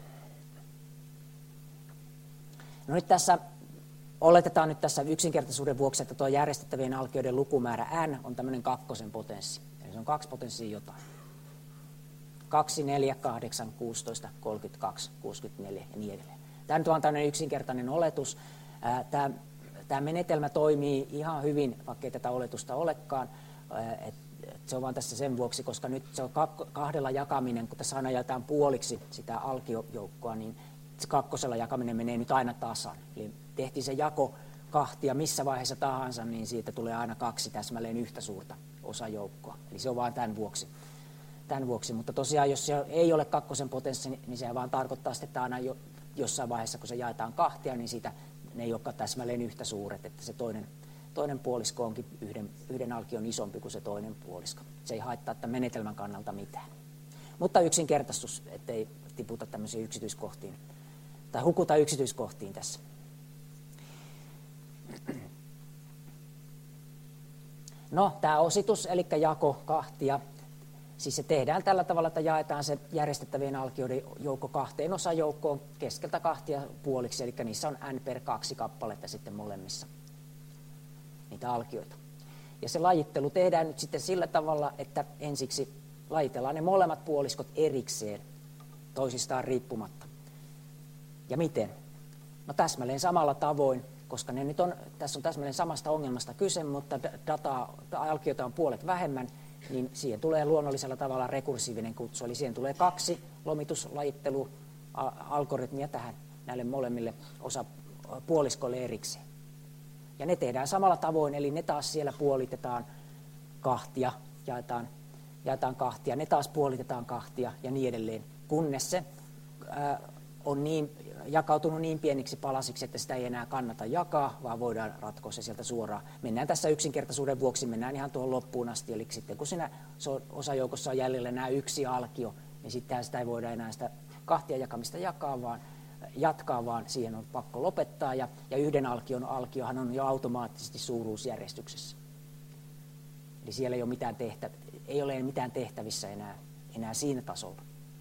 No nyt tässä oletetaan nyt tässä yksinkertaisuuden vuoksi, että tuo järjestettävien alkioiden lukumäärä n on tämmöinen kakkosen potenssi. Eli se on kaksi potenssia jotain. kaksi, neljä, kahdeksan, kuusitoista, kolmekymmentäkaksi, kuusikymmentäneljä ja niin edelleen. Tämä nyt on tämmöinen yksinkertainen oletus. Tämä, tämä menetelmä toimii ihan hyvin, vaikka ei tätä oletusta olekaan. Se on vain tässä sen vuoksi, koska nyt se on kahdella jakaminen, kun tässä aina jaetaan puoliksi sitä alkiojoukkoa, niin se kakkosella jakaminen menee nyt aina tasan. Eli tehtiin se jako kahtia missä vaiheessa tahansa, niin siitä tulee aina kaksi täsmälleen yhtä suurta osajoukkoa. Eli se on vain tämän vuoksi. Tämän vuoksi. Mutta tosiaan, jos se ei ole kakkosen potenssi, niin se vaan tarkoittaa sitten, että aina jo, jossain vaiheessa, kun se jaetaan kahtia, niin siitä ne ei olekaan täsmälleen yhtä suuret, että se toinen, toinen puolisko onkin yhden, yhden alkion isompi kuin se toinen puolisko. Se ei haittaa tämän menetelmän kannalta mitään. Mutta yksinkertaistus, ettei tiputa tämmöisiin yksityiskohtiin, tai hukuta yksityiskohtiin tässä. No, tämä ositus, eli jako kahtia, siis se tehdään tällä tavalla, että jaetaan se järjestettävien alkioiden joukko kahteen osajoukkoon keskeltä kahtia puoliksi, eli niissä on n per kaksi kappaletta sitten molemmissa niitä alkioita. Ja se lajittelu tehdään nyt sitten sillä tavalla, että ensiksi lajitellaan ne molemmat puoliskot erikseen toisistaan riippumatta. Ja miten? No täsmälleen samalla tavoin, koska ne nyt on, tässä on täsmälleen samasta ongelmasta kyse, mutta dataa, alkioita on puolet vähemmän, niin siihen tulee luonnollisella tavalla rekursiivinen kutsu. Eli siihen tulee kaksi lomituslajittelu-algoritmia tähän näille molemmille osapuoliskoille erikseen. Ja ne tehdään samalla tavoin, eli ne taas siellä puolitetaan kahtia, jaetaan, jaetaan kahtia, ne taas puolitetaan kahtia ja niin edelleen, kunnes se ää, on niin, jakautunut niin pieniksi palasiksi, että sitä ei enää kannata jakaa, vaan voidaan ratkoa se sieltä suoraan. Mennään tässä yksinkertaisuuden vuoksi, mennään ihan tuohon loppuun asti, eli sitten kun siinä osajoukossa on jäljellä nämä yksi alkio, niin sittenhän sitä ei voida enää sitä kahtia jakamista jakaa, vaan jatkaa, vaan siihen on pakko lopettaa, ja, ja yhden alkion alkiohan on jo automaattisesti suuruusjärjestyksessä. Eli siellä ei ole mitään, tehtä, ei ole mitään tehtävissä enää, enää siinä tasolla.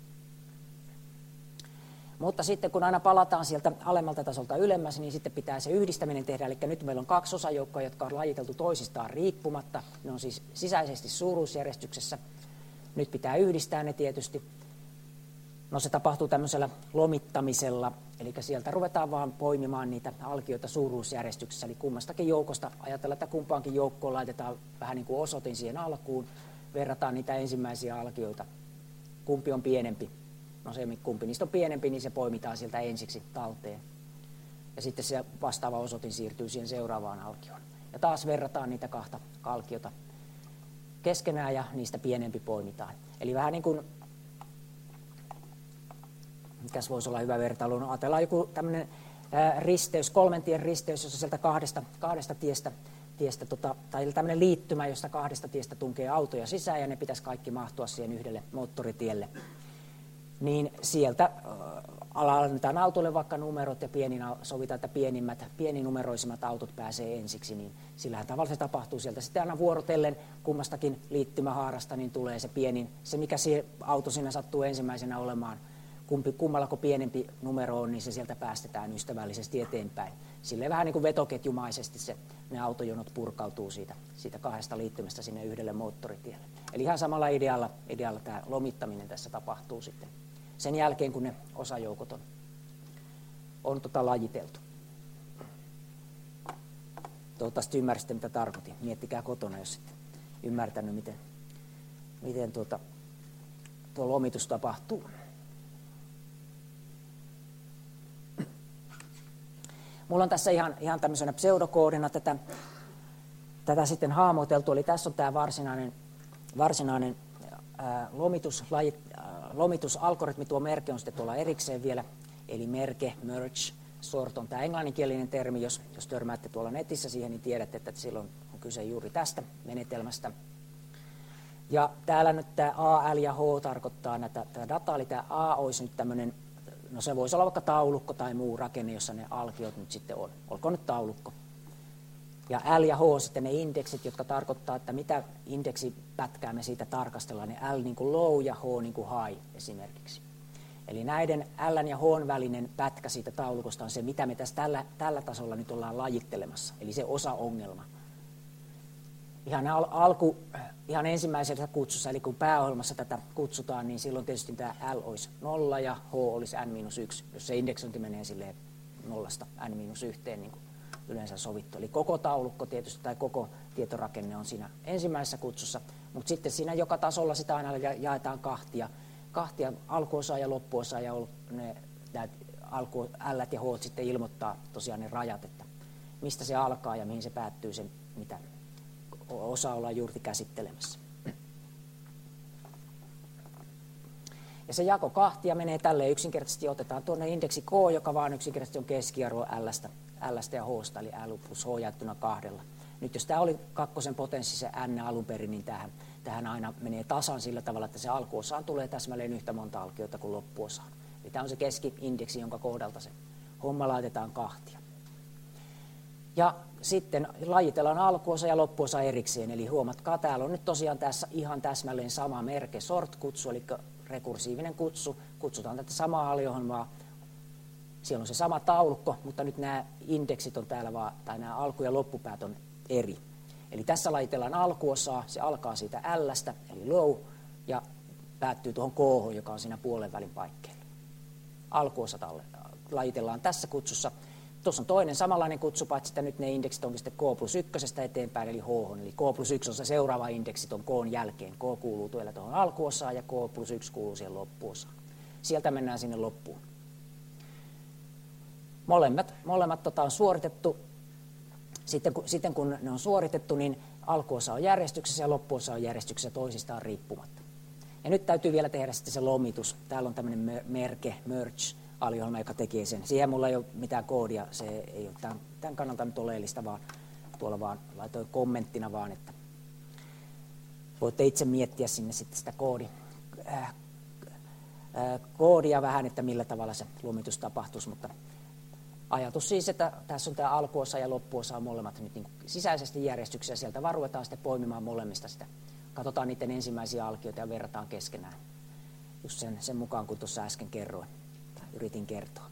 Mutta sitten kun aina palataan sieltä alemmalta tasolta ylemmäs, niin sitten pitää se yhdistäminen tehdä. Eli nyt meillä on kaksi osajoukkoa, jotka on lajiteltu toisistaan riippumatta. Ne on siis sisäisesti suuruusjärjestyksessä. Nyt pitää yhdistää ne tietysti. No se tapahtuu tämmöisellä lomittamisella, eli sieltä ruvetaan vaan poimimaan niitä alkioita suuruusjärjestyksessä. Eli kummastakin joukosta ajatellaan, että kumpaankin joukkoon laitetaan vähän niin kuin osoitin siihen alkuun. Verrataan niitä ensimmäisiä alkioita. Kumpi on pienempi? No se, kumpi niistä on pienempi, niin se poimitaan sieltä ensiksi talteen. Ja sitten se vastaava osoitin siirtyy siihen seuraavaan alkioon. Ja taas verrataan niitä kahta alkiota keskenään ja niistä pienempi poimitaan. Eli vähän niin kuin, mikäs voisi olla hyvä vertailu, no ajatellaan joku tämmöinen ää, risteys, kolmen tien risteys, jossa sieltä kahdesta, kahdesta tiestä, tiestä tota, tai tämmöinen liittymä, josta kahdesta tiestä tunkee autoja sisään ja ne pitäisi kaikki mahtua siihen yhdelle moottoritielle. Niin sieltä äh, annetaan autolle vaikka numerot ja pienin, sovitaan, että pienimmät, pieninumeroisimmat autot pääsee ensiksi, niin sillähän tavalla se tapahtuu sieltä. Sitten aina vuorotellen kummastakin liittymähaarasta niin tulee se pienin, se mikä se auto siinä sattuu ensimmäisenä olemaan, kumpi, kummallako pienempi numero on, niin se sieltä päästetään ystävällisesti eteenpäin. Silleen vähän niin kuin vetoketjumaisesti se, ne autojonot purkautuu siitä, siitä kahdesta liittymästä sinne yhdelle moottoritielle. Eli ihan samalla idealla, idealla tämä lomittaminen tässä tapahtuu sitten sen jälkeen, kun ne osajoukot on, on tota lajiteltu. Toivottavasti ymmärsitte, mitä tarkoitin. Miettikää kotona, jos sitten ymmärtänyt, miten, miten tuota, tuo lomitus tapahtuu. Mulla on tässä ihan, ihan tämmöisenä pseudokoodina tätä, tätä sitten hahmoteltu. Eli tässä on tämä varsinainen, varsinainen ää, lomituslajit, ää, lomitusalgoritmi, tuo merke on sitten tuolla erikseen vielä, eli merke, merge, sort on tämä englanninkielinen termi. Jos, jos törmäätte tuolla netissä siihen, niin tiedätte, että silloin on kyse juuri tästä menetelmästä. Ja täällä nyt tämä A, L ja H tarkoittaa näitä, tätä dataa, eli tämä A olisi nyt tämmöinen, no se voisi olla vaikka taulukko tai muu rakenne, jossa ne alkiot nyt sitten on. Olkoon nyt taulukko. Ja L ja H sitten ne indeksit, jotka tarkoittaa, että mitä indeksipätkää me siitä tarkastellaan. Ne L niin kuin low ja H niin kuin high esimerkiksi. Eli näiden L ja H välinen pätkä siitä taulukosta on se, mitä me tässä tällä, tällä tasolla nyt ollaan lajittelemassa. Eli se osa-ongelma. Ihan, al- alku, ihan ensimmäisessä kutsussa, eli kun pääohjelmassa tätä kutsutaan, niin silloin tietysti tämä L olisi nolla ja H olisi n miinus yksi, jos se indeksointi menee silleen nollasta n miinus yhteen, niin kuin yleensä sovittu. Eli koko taulukko tietysti tai koko tietorakenne on siinä ensimmäisessä kutsussa, mutta sitten siinä joka tasolla sitä aina jaetaan kahtia, kahtia alkuosaa ja loppuosaa, ja ne, ne alku, L ja H sitten ilmoittaa tosiaan ne rajat, että mistä se alkaa ja mihin se päättyy, sen mitä osa ollaan juuri käsittelemässä. Ja se jako kahtia menee tälleen yksinkertaisesti, otetaan tuonne indeksi K, joka vaan yksinkertaisesti on keskiarvo Lstä, Lstä ja Hsta, eli L plus H jaettuna kahdella. Nyt jos tämä oli kakkosen potenssi se N alun perin, niin tähän, tähän aina menee tasan sillä tavalla, että se alkuosaan tulee täsmälleen yhtä monta alkiota kuin loppuosaan. Eli tämä on se keski-indeksi, jonka kohdalta se homma laitetaan kahtia. Ja sitten lajitellaan alkuosa ja loppuosa erikseen, eli huomatkaa, täällä on nyt tosiaan tässä ihan täsmälleen sama merke sort-kutsu, eli rekursiivinen kutsu. Kutsutaan tätä samaa aliohjelmaa, siellä on se sama taulukko, mutta nyt nämä indeksit on täällä vaan, tai nämä alku- ja loppupäät on eri. Eli tässä lajitellaan alkuosaa, se alkaa siitä Lstä, eli low, ja päättyy tuohon K, joka on siinä puolen välin paikkeilla. Alkuosat lajitellaan tässä kutsussa. Tuossa on toinen samanlainen kutsu, paitsi että nyt ne indeksit onkin sitten K plus ykkösestä eteenpäin, eli H. Eli K plus yksi on se seuraava indeksi tuon K jälkeen. K kuuluu tuolla tuohon alkuosaan ja K plus yksi kuuluu siihen loppuosaan. Sieltä mennään sinne loppuun. Molemmat, molemmat tota on suoritettu. Sitten kun, sitten kun ne on suoritettu, niin alkuosa on järjestyksessä ja loppuosa on järjestyksessä toisistaan riippumatta. Ja nyt täytyy vielä tehdä sitten se lomitus. Täällä on tämmöinen merke, merge, aliohjelma, joka tekee sen. Siihen mulla ei ole mitään koodia, se ei ole tämän, tämän kannalta nyt oleellista, vaan tuolla vaan laitoin kommenttina vaan, että voitte itse miettiä sinne sitten sitä koodi, äh, äh, koodia vähän, että millä tavalla se lomitus tapahtuisi, mutta ajatus siis, että tässä on tämä alkuosa ja loppuosa on molemmat nyt niin sisäisesti järjestyksessä, sieltä varuetaan sitten poimimaan molemmista sitä. Katsotaan niiden ensimmäisiä alkioita ja verrataan keskenään, just sen, sen mukaan, kun tuossa äsken kerroin. Yritin kertoa.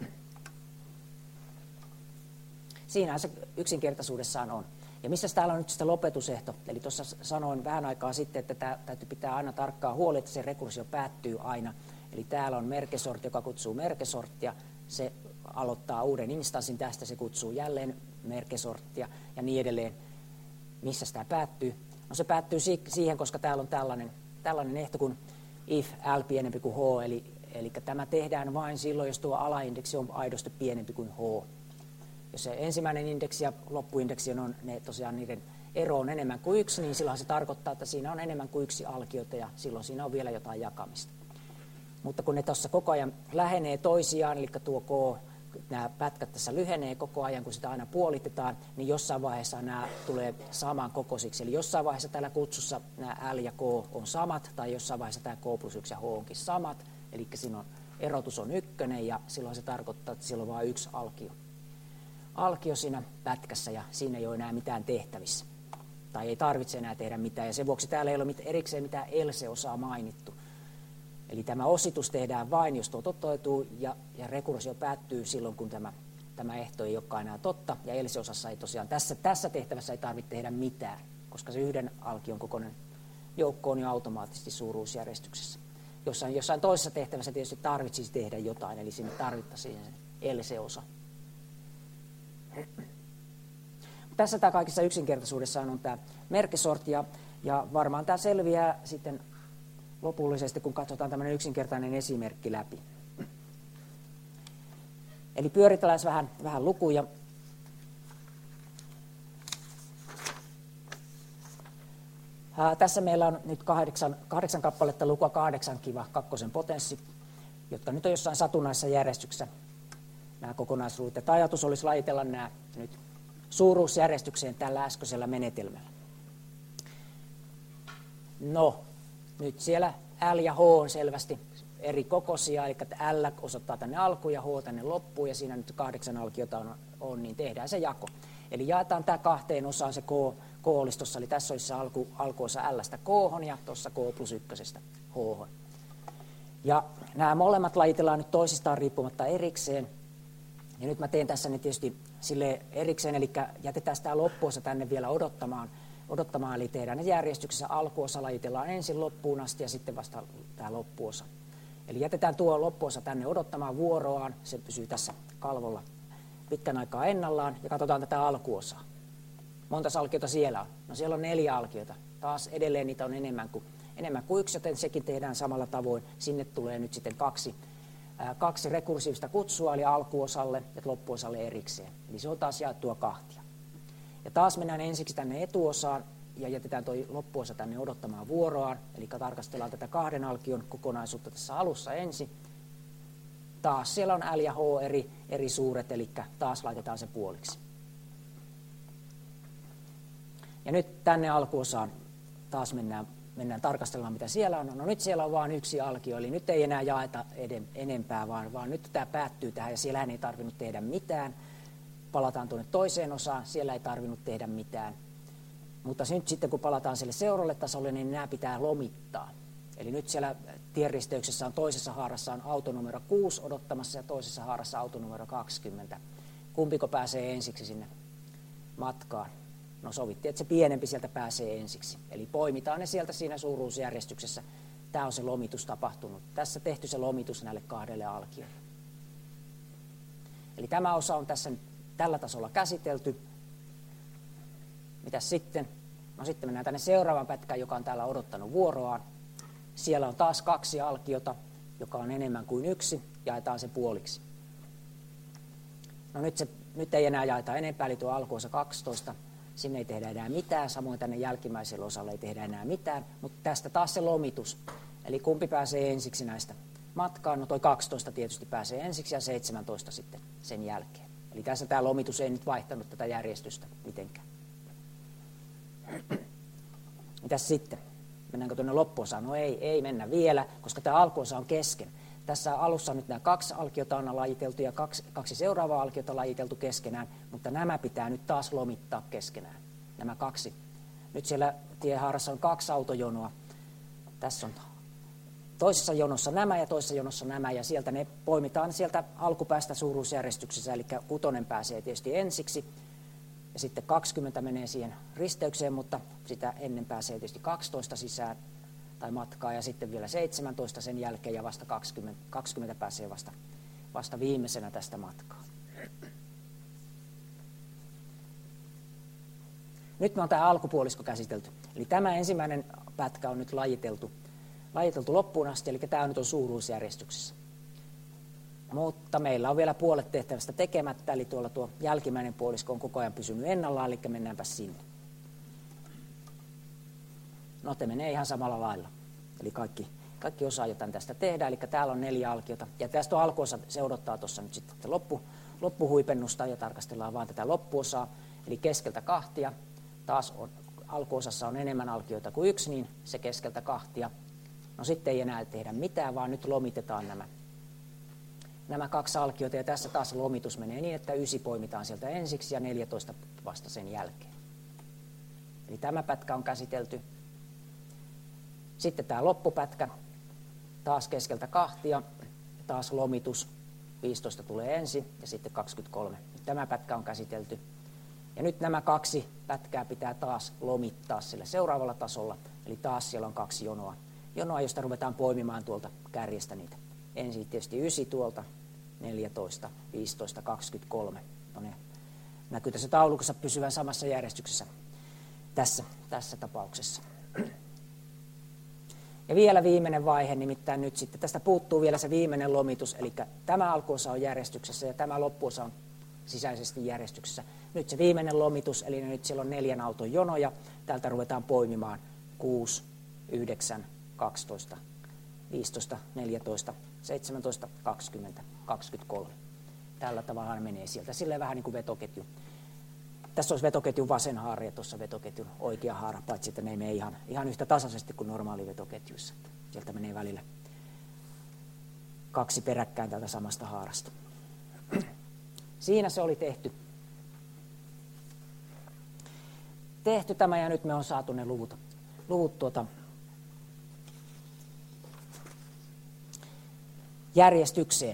Siinähän se yksinkertaisuudessaan on. Ja missä täällä on nyt sitä lopetusehto? Eli tuossa sanoin vähän aikaa sitten, että tämä täytyy pitää aina tarkkaa huoli, että se rekursio päättyy aina. Eli täällä on merkesortti, joka kutsuu merkesorttia. Se aloittaa uuden instanssin tästä, se kutsuu jälleen merkesorttia ja niin edelleen. Missä tämä päättyy? No se päättyy siihen, koska täällä on tällainen, tällainen ehto kuin if L pienempi kuin H, eli Eli tämä tehdään vain silloin, jos tuo alaindeksi on aidosti pienempi kuin H. Jos se ensimmäinen indeksi ja loppuindeksi on ne, tosiaan niiden ero on enemmän kuin yksi, niin silloin se tarkoittaa, että siinä on enemmän kuin yksi alkiota ja silloin siinä on vielä jotain jakamista. Mutta kun ne tuossa koko ajan lähenee toisiaan, eli tuo K, nämä pätkät tässä lyhenee koko ajan, kun sitä aina puolitetaan, niin jossain vaiheessa nämä tulee samankokoisiksi. Eli jossain vaiheessa täällä kutsussa nämä L ja K on samat, tai jossain vaiheessa tämä K plus yksi ja H onkin samat. Eli siinä on, erotus on ykkönen ja silloin se tarkoittaa, että siellä on vain yksi alkio. Alkio siinä pätkässä ja siinä ei ole enää mitään tehtävissä. Tai ei tarvitse enää tehdä mitään ja sen vuoksi täällä ei ole erikseen mitään else-osaa mainittu. Eli tämä ositus tehdään vain, jos tuo toteutuu ja, ja rekursio päättyy silloin, kun tämä, tämä ehto ei olekaan enää totta. Ja else-osassa ei tosiaan, tässä, tässä tehtävässä ei tarvitse tehdä mitään, koska se yhden alkion kokoinen joukko on jo automaattisesti suuruusjärjestyksessä. Jossain, jossain toisessa tehtävässä tietysti tarvitsisi tehdä jotain, eli sinne tarvittaisiin sen else-osa. Tässä tämä kaikissa yksinkertaisuudessaan on tämä merkesortti, ja, ja varmaan tämä selviää sitten lopullisesti, kun katsotaan tämmöinen yksinkertainen esimerkki läpi. Eli pyöritellään vähän, vähän lukuja. Ää, tässä meillä on nyt kahdeksan, kahdeksan kappaletta lukua kahdeksan kiva kakkosen potenssi, jotka nyt on jossain satunnaisessa järjestyksessä nämä kokonaisruut. Ja ajatus olisi lajitella nämä nyt suuruusjärjestykseen tällä äskeisellä menetelmällä. No, nyt siellä L ja H on selvästi eri kokoisia, eli L osoittaa tänne alkuun ja H tänne loppuun, ja siinä nyt kahdeksan alkiota on, on niin tehdään se jako. Eli jaetaan tämä kahteen osaan se K, K olisi tuossa, eli tässä olisi se alku, alkuosa L:stä K ja tuossa K plus ykkösestä H. Ja nämä molemmat lajitellaan nyt toisistaan riippumatta erikseen. Ja nyt mä teen tässä ne tietysti sille erikseen, eli jätetään tämä loppuosa tänne vielä odottamaan, odottamaan eli tehdään ne järjestyksessä. Alkuosa lajitellaan ensin loppuun asti ja sitten vasta tämä loppuosa. Eli jätetään tuo loppuosa tänne odottamaan vuoroaan, se pysyy tässä kalvolla pitkän aikaa ennallaan, ja katsotaan tätä alkuosaa. Monta alkiota siellä on? No siellä on neljä alkiota. Taas edelleen niitä on enemmän kuin, enemmän kuin yksi, joten sekin tehdään samalla tavoin. Sinne tulee nyt sitten kaksi, ää, kaksi rekursiivista kutsua, eli alkuosalle ja loppuosalle erikseen. Eli se on taas jaettua kahtia. Ja taas mennään ensiksi tänne etuosaan, ja jätetään tuo loppuosa tänne odottamaan vuoroaan. Eli tarkastellaan tätä kahden alkion kokonaisuutta tässä alussa ensin. Taas siellä on L ja H eri, eri suuret, eli taas laitetaan se puoliksi. Ja nyt tänne alkuosaan taas mennään, mennään tarkastellaan, mitä siellä on. No nyt siellä on vain yksi alkio, eli nyt ei enää jaeta eden, enempää, vaan, vaan nyt tämä päättyy tähän, ja siellä ei tarvinnut tehdä mitään. Palataan tuonne toiseen osaan, siellä ei tarvinnut tehdä mitään. Mutta nyt sitten, kun palataan sille seuraavalle tasolle, niin nämä pitää lomittaa. Eli nyt siellä tienristeyksessä on toisessa haarassa on auto numero kuusi odottamassa ja toisessa haarassa auto numero kaksikymmentä. Kumpiko pääsee ensiksi sinne matkaan? No sovittiin, että se pienempi sieltä pääsee ensiksi. Eli poimitaan ne sieltä siinä suuruusjärjestyksessä. Tämä on se lomitus tapahtunut. Tässä tehty se lomitus näille kahdelle alkiolle. Eli tämä osa on tässä tällä tasolla käsitelty. Mitäs sitten? No sitten mennään tänne seuraavaan pätkään, joka on täällä odottanut vuoroaan. Siellä on taas kaksi alkiota, joka on enemmän kuin yksi. Jaetaan se puoliksi. No nyt, se, nyt ei enää jaeta enempää, eli tuo alkuosa kaksitoista. Sinne ei tehdä enää mitään, samoin tänne jälkimmäiselle osalle ei tehdä enää mitään. Mutta tästä taas se lomitus. Eli kumpi pääsee ensiksi näistä matkaan? No toi kaksitoista tietysti pääsee ensiksi ja seitsemäntoista sitten sen jälkeen. Eli tässä tämä lomitus ei nyt vaihtanut tätä järjestystä mitenkään. Mitäs sitten? Mennäänkö tuonne loppuosaan? No ei, ei mennä vielä, koska tämä alkuosa on kesken. Tässä alussa on nyt nämä kaksi alkiota on lajiteltu ja kaksi, kaksi seuraavaa alkiota lajiteltu keskenään, mutta nämä pitää nyt taas lomittaa keskenään. Nämä kaksi. Nyt siellä tiehaarassa on kaksi autojonoa. Tässä on toisessa jonossa nämä ja toisessa jonossa nämä, ja sieltä ne poimitaan sieltä alkupäästä suuruusjärjestyksessä, eli kutonen pääsee tietysti ensiksi. Ja sitten kaksikymmentä menee siihen risteykseen, mutta sitä ennen pääsee tietysti kaksitoista sisään tai matkaa, ja sitten vielä seitsemäntoista sen jälkeen, ja vasta kaksikymmentä, kaksikymmentä pääsee vasta, vasta viimeisenä tästä matkaa. Nyt me on tämä alkupuolisko käsitelty. Eli tämä ensimmäinen pätkä on nyt lajiteltu, lajiteltu loppuun asti, eli tämä nyt on suuruusjärjestyksessä. Mutta meillä on vielä puolet tehtävästä tekemättä, eli tuolla tuo jälkimmäinen puolisko on koko ajan pysynyt ennallaan, eli mennäänpä sinne. No te menee ihan samalla lailla. Eli kaikki, kaikki osaa jotain tästä tehdä, eli täällä on neljä alkiota. Ja tästä on alkuosa, se odottaa tuossa nyt sitten loppu, loppuhuipennusta, ja tarkastellaan vaan tätä loppuosaa, eli keskeltä kahtia. Taas on, alkuosassa on enemmän alkioita kuin yksi, niin se keskeltä kahtia. No sitten ei enää tehdä mitään, vaan nyt lomitetaan nämä. Nämä kaksi alkiota, ja tässä taas lomitus menee niin, että ysi poimitaan sieltä ensiksi ja neljätoista vasta sen jälkeen. Eli tämä pätkä on käsitelty. Sitten tämä loppupätkä, taas keskeltä kahtia, taas lomitus, viisitoista tulee ensin ja sitten kaksikymmentäkolme. Tämä pätkä on käsitelty. Ja nyt nämä kaksi pätkää pitää taas lomittaa sillä seuraavalla tasolla, eli taas siellä on kaksi jonoa, jonoa josta ruvetaan poimimaan tuolta kärjestä niitä. Ensin tietysti ysi tuolta, neljätoista, viisitoista, kaksikymmentäkolme. No ne näkyy tässä taulukossa pysyvän samassa järjestyksessä tässä, tässä tapauksessa. Ja vielä viimeinen vaihe, nimittäin nyt sitten tästä puuttuu vielä se viimeinen lomitus, eli tämä alkuosa on järjestyksessä ja tämä loppuosa on sisäisesti järjestyksessä. Nyt se viimeinen lomitus, eli nyt siellä on neljän auton jono ja täältä ruvetaan poimimaan kuusi, yhdeksän, kaksitoista, viisitoista, neljätoista, seitsemäntoista, kaksikymmentä, kaksikymmentäkolme. Tällä tavalla menee sieltä. Silleen vähän niin kuin vetoketju. Tässä olisi vetoketjun vasen haara ja tuossa vetoketjun oikea haara, paitsi että ne ei mene ihan, ihan yhtä tasaisesti kuin normaali vetoketjuissa. Sieltä menee välillä kaksi peräkkäin tältä samasta haarasta. Siinä se oli tehty. Tehty tämä ja nyt me on saatu ne luvut, luvut tuota, järjestykseen.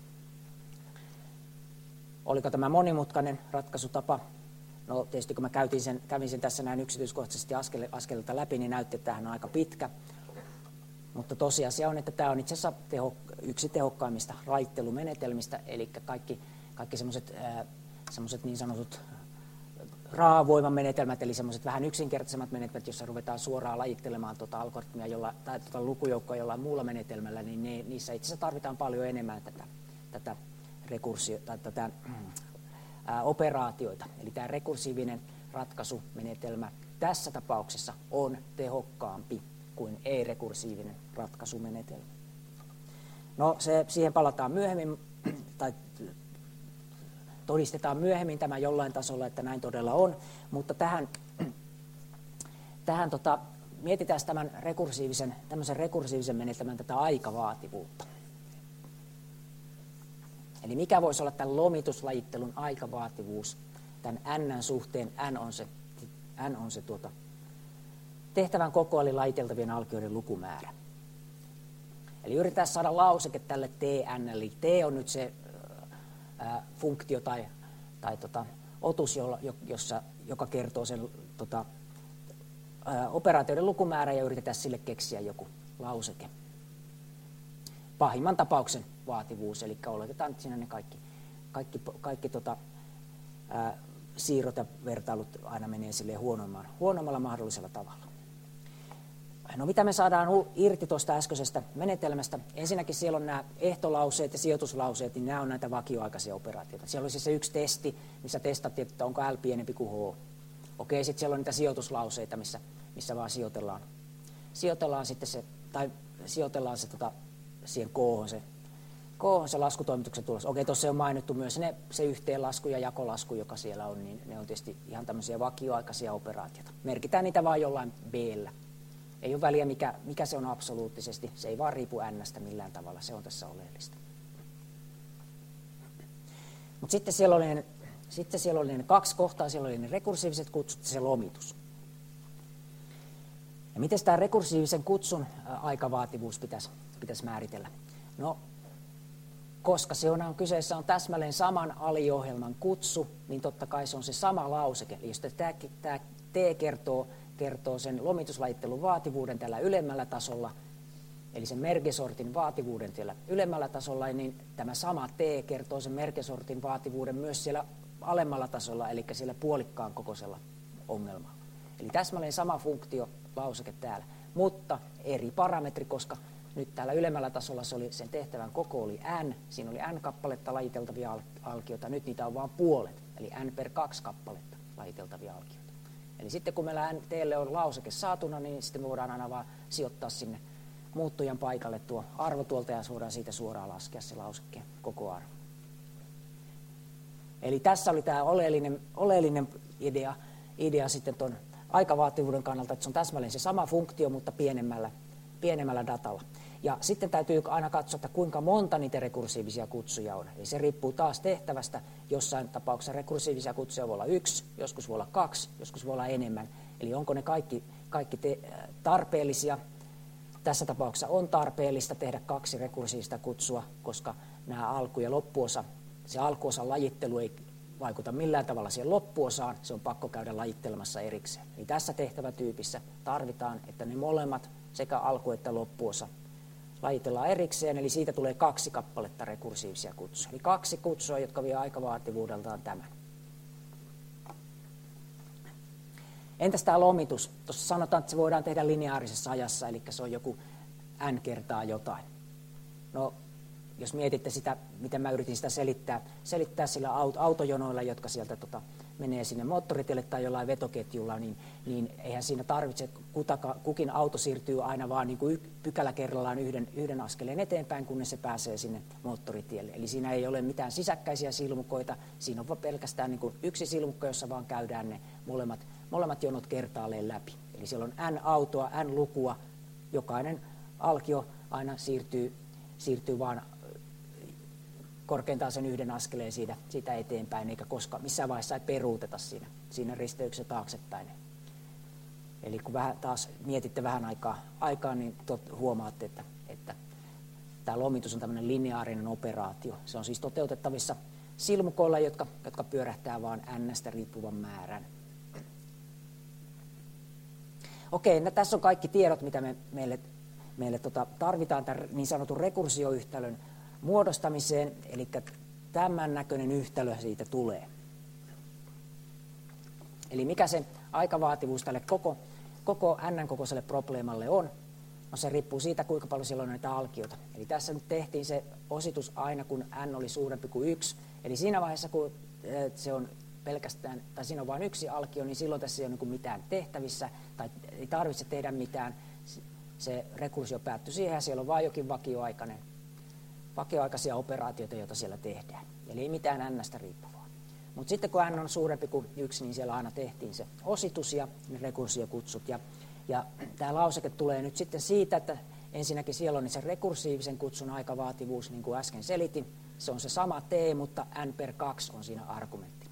Oliko tämä monimutkainen ratkaisutapa? No tietysti kun mä käytin sen, kävin sen tässä näin yksityiskohtaisesti askel, askelta läpi, niin näytti, että tämähän on aika pitkä. Mutta tosiasia on, että tämä on itse asiassa teho, yksi tehokkaimmista laittelumenetelmistä, eli kaikki, kaikki semmoiset äh, niin sanotut raavoimamenetelmät, eli semmoiset vähän yksinkertaisemmat menetelmät, joissa ruvetaan suoraan lajittelemaan tuota algoritmia jolla, tai tuota lukujoukkoa jollain muulla menetelmällä, niin ne, niissä itse asiassa tarvitaan paljon enemmän tätä, tätä, rekursio, tai tätä ää, operaatioita. Eli tämä rekursiivinen ratkaisumenetelmä tässä tapauksessa on tehokkaampi kuin ei-rekursiivinen ratkaisumenetelmä. No se, siihen palataan myöhemmin, tai todistetaan myöhemmin tämä jollain tasolla, että näin todella on, mutta tähän, tähän tota, mietitään tämän rekursiivisen, tämmöisen rekursiivisen menetelmän tätä aikavaativuutta. Eli mikä voisi olla tämän lomituslajittelun aikavaativuus tämän n suhteen? N on se, n on se tuota, tehtävän koko eli lajiteltavien alkioiden lukumäärä. Eli yritetään saada lauseke tälle tn, eli t on nyt se ää, funktio tai, tai tota, otus, jolla, jossa, joka kertoo sen tota, ää, operaatioiden lukumäärä ja yritetään sille keksiä joku lauseke. Pahimman tapauksen vaativuus, eli oletetaan, että siinä ne kaikki, kaikki, kaikki tota, ää, siirrot ja vertailut aina menee silleen huonommalla, huonommalla mahdollisella tavalla. No mitä me saadaan irti tuosta äskeisestä menetelmästä? Ensinnäkin siellä on nämä ehtolauseet ja sijoituslauseet, niin nämä on näitä vakioaikaisia operaatioita. Siellä oli siis se yksi testi, missä testattiin, että onko L pienempi kuin H. Okei, sitten siellä on niitä sijoituslauseita, missä, missä vaan sijoitellaan, sijoitellaan sitten se, tai sijoitellaan se tota, siihen K-hon se, K-hon se laskutoimituksen tulos. Okei, tuossa on mainittu myös ne, se yhteenlasku ja jakolasku, joka siellä on, niin ne on tietysti ihan tämmöisiä vakioaikaisia operaatioita. Merkitään niitä vaan jollain B-llä. Ei ole väliä, mikä, mikä se on absoluuttisesti. Se ei vaan riipu N:stä millään tavalla. Se on tässä oleellista. Mutta sitten siellä oli ne, sitten siellä oli ne kaksi kohtaa. Siellä oli ne rekursiiviset kutsut ja se lomitus. Ja miten tämä rekursiivisen kutsun aikavaativuus pitäisi, pitäisi määritellä? No, koska se on kyseessä on täsmälleen saman aliohjelman kutsu, niin totta kai se on se sama lauseke. Eli jos tämä, tämä T kertoo, kertoo sen lomituslajittelun vaativuuden tällä ylemmällä tasolla, eli sen mergesortin vaativuuden siellä ylemmällä tasolla, niin tämä sama T kertoo sen mergesortin vaativuuden myös siellä alemmalla tasolla, eli siellä puolikkaan kokoisella ongelmalla. Eli täsmälleen sama funktio, lauseke täällä, mutta eri parametri, koska nyt täällä ylemmällä tasolla se oli, sen tehtävän koko oli n, siinä oli n kappaletta lajiteltavia al- alkioita, nyt niitä on vain puolet, eli n per kaksi kappaletta lajiteltavia alkioita. Eli sitten kun meillä teille on lauseke saatuna, niin sitten me voidaan aina vaan sijoittaa sinne muuttujan paikalle tuo arvo tuolta ja voidaan siitä suoraan laskea se lausekkeen koko arvo. Eli tässä oli tämä oleellinen, oleellinen idea, idea sitten tuon aikavaativuuden kannalta, että se on täsmälleen se sama funktio, mutta pienemmällä, pienemmällä datalla. Ja sitten täytyy aina katsoa, että kuinka monta niitä rekursiivisia kutsuja on. Eli se riippuu taas tehtävästä. Jossain tapauksessa rekursiivisia kutsuja voi olla yksi, joskus voi olla kaksi, joskus voi olla enemmän. Eli onko ne kaikki, kaikki te, tarpeellisia? Tässä tapauksessa on tarpeellista tehdä kaksi rekursiivista kutsua, koska nämä alku- ja loppuosa, se alkuosan lajittelu ei vaikuta millään tavalla siihen loppuosaan. Se on pakko käydä lajittelemassa erikseen. Eli tässä tehtävätyypissä tarvitaan, että ne molemmat, sekä alku- että loppuosa, lajitellaan erikseen, eli siitä tulee kaksi kappaletta rekursiivisia kutsuja. Eli kaksi kutsua, jotka vie aikavaativuudeltaan tämän. Entäs tämä lomitus? Tuossa sanotaan, että se voidaan tehdä lineaarisessa ajassa, eli se on joku n kertaa jotain. No, jos mietitte sitä, miten mä yritin sitä selittää, selittää sillä autojonoilla, jotka sieltä tota, menee sinne moottoritielle tai jollain vetoketjulla, niin, niin eihän siinä tarvitse, kutaka, kukin auto siirtyy aina vaan niin kuin y, pykälä kerrallaan yhden, yhden askeleen eteenpäin, kunnes se pääsee sinne moottoritielle. Eli siinä ei ole mitään sisäkkäisiä silmukoita, siinä on pelkästään niin kuin yksi silmukko, jossa vaan käydään ne molemmat, molemmat jonot kertaalleen läpi. Eli siellä on N-autoa, N-lukua, jokainen alkio aina siirtyy, siirtyy vaan korkeintaan sen yhden askeleen siitä, siitä eteenpäin, eikä koskaan missään vaiheessa ei peruuteta siinä, siinä risteyksessä taaksepäin. Eli kun vähän taas mietitte vähän aikaa, aikaa niin tot, huomaatte, että, että tämä lomitus on tämmöinen lineaarinen operaatio. Se on siis toteutettavissa silmukoilla, jotka, jotka pyörähtää vain N:stä riippuvan määrän. Okei, no tässä on kaikki tiedot, mitä me, meille, meille tota, tarvitaan tämän niin sanotun rekursioyhtälön muodostamiseen, eli tämän näköinen yhtälö siitä tulee. Eli mikä se aikavaativuus tälle koko, koko N-kokoiselle probleemalle on? No se riippuu siitä, kuinka paljon siellä on näitä alkioita. Eli tässä nyt tehtiin se ositus aina, kun N oli suurempi kuin yksi. Eli siinä vaiheessa, kun se on pelkästään, tai siinä on vain yksi alkio, niin silloin tässä ei ole niin mitään tehtävissä, tai ei tarvitse tehdä mitään. Se rekursio päättyy siihen, ja siellä on vain jokin vakioaikainen vakioaikaisia operaatioita, joita siellä tehdään. Eli ei mitään N:stä riippuvaa. Mutta sitten kun N on suurempi kuin yksi, niin siellä aina tehtiin se ositus ja ne rekursiokutsut. Ja, ja tämä lauseke tulee nyt sitten siitä, että ensinnäkin siellä on se rekursiivisen kutsun aikavaativuus, niin kuin äsken selitin. Se on se sama t, mutta n per kaksi on siinä argumenttina.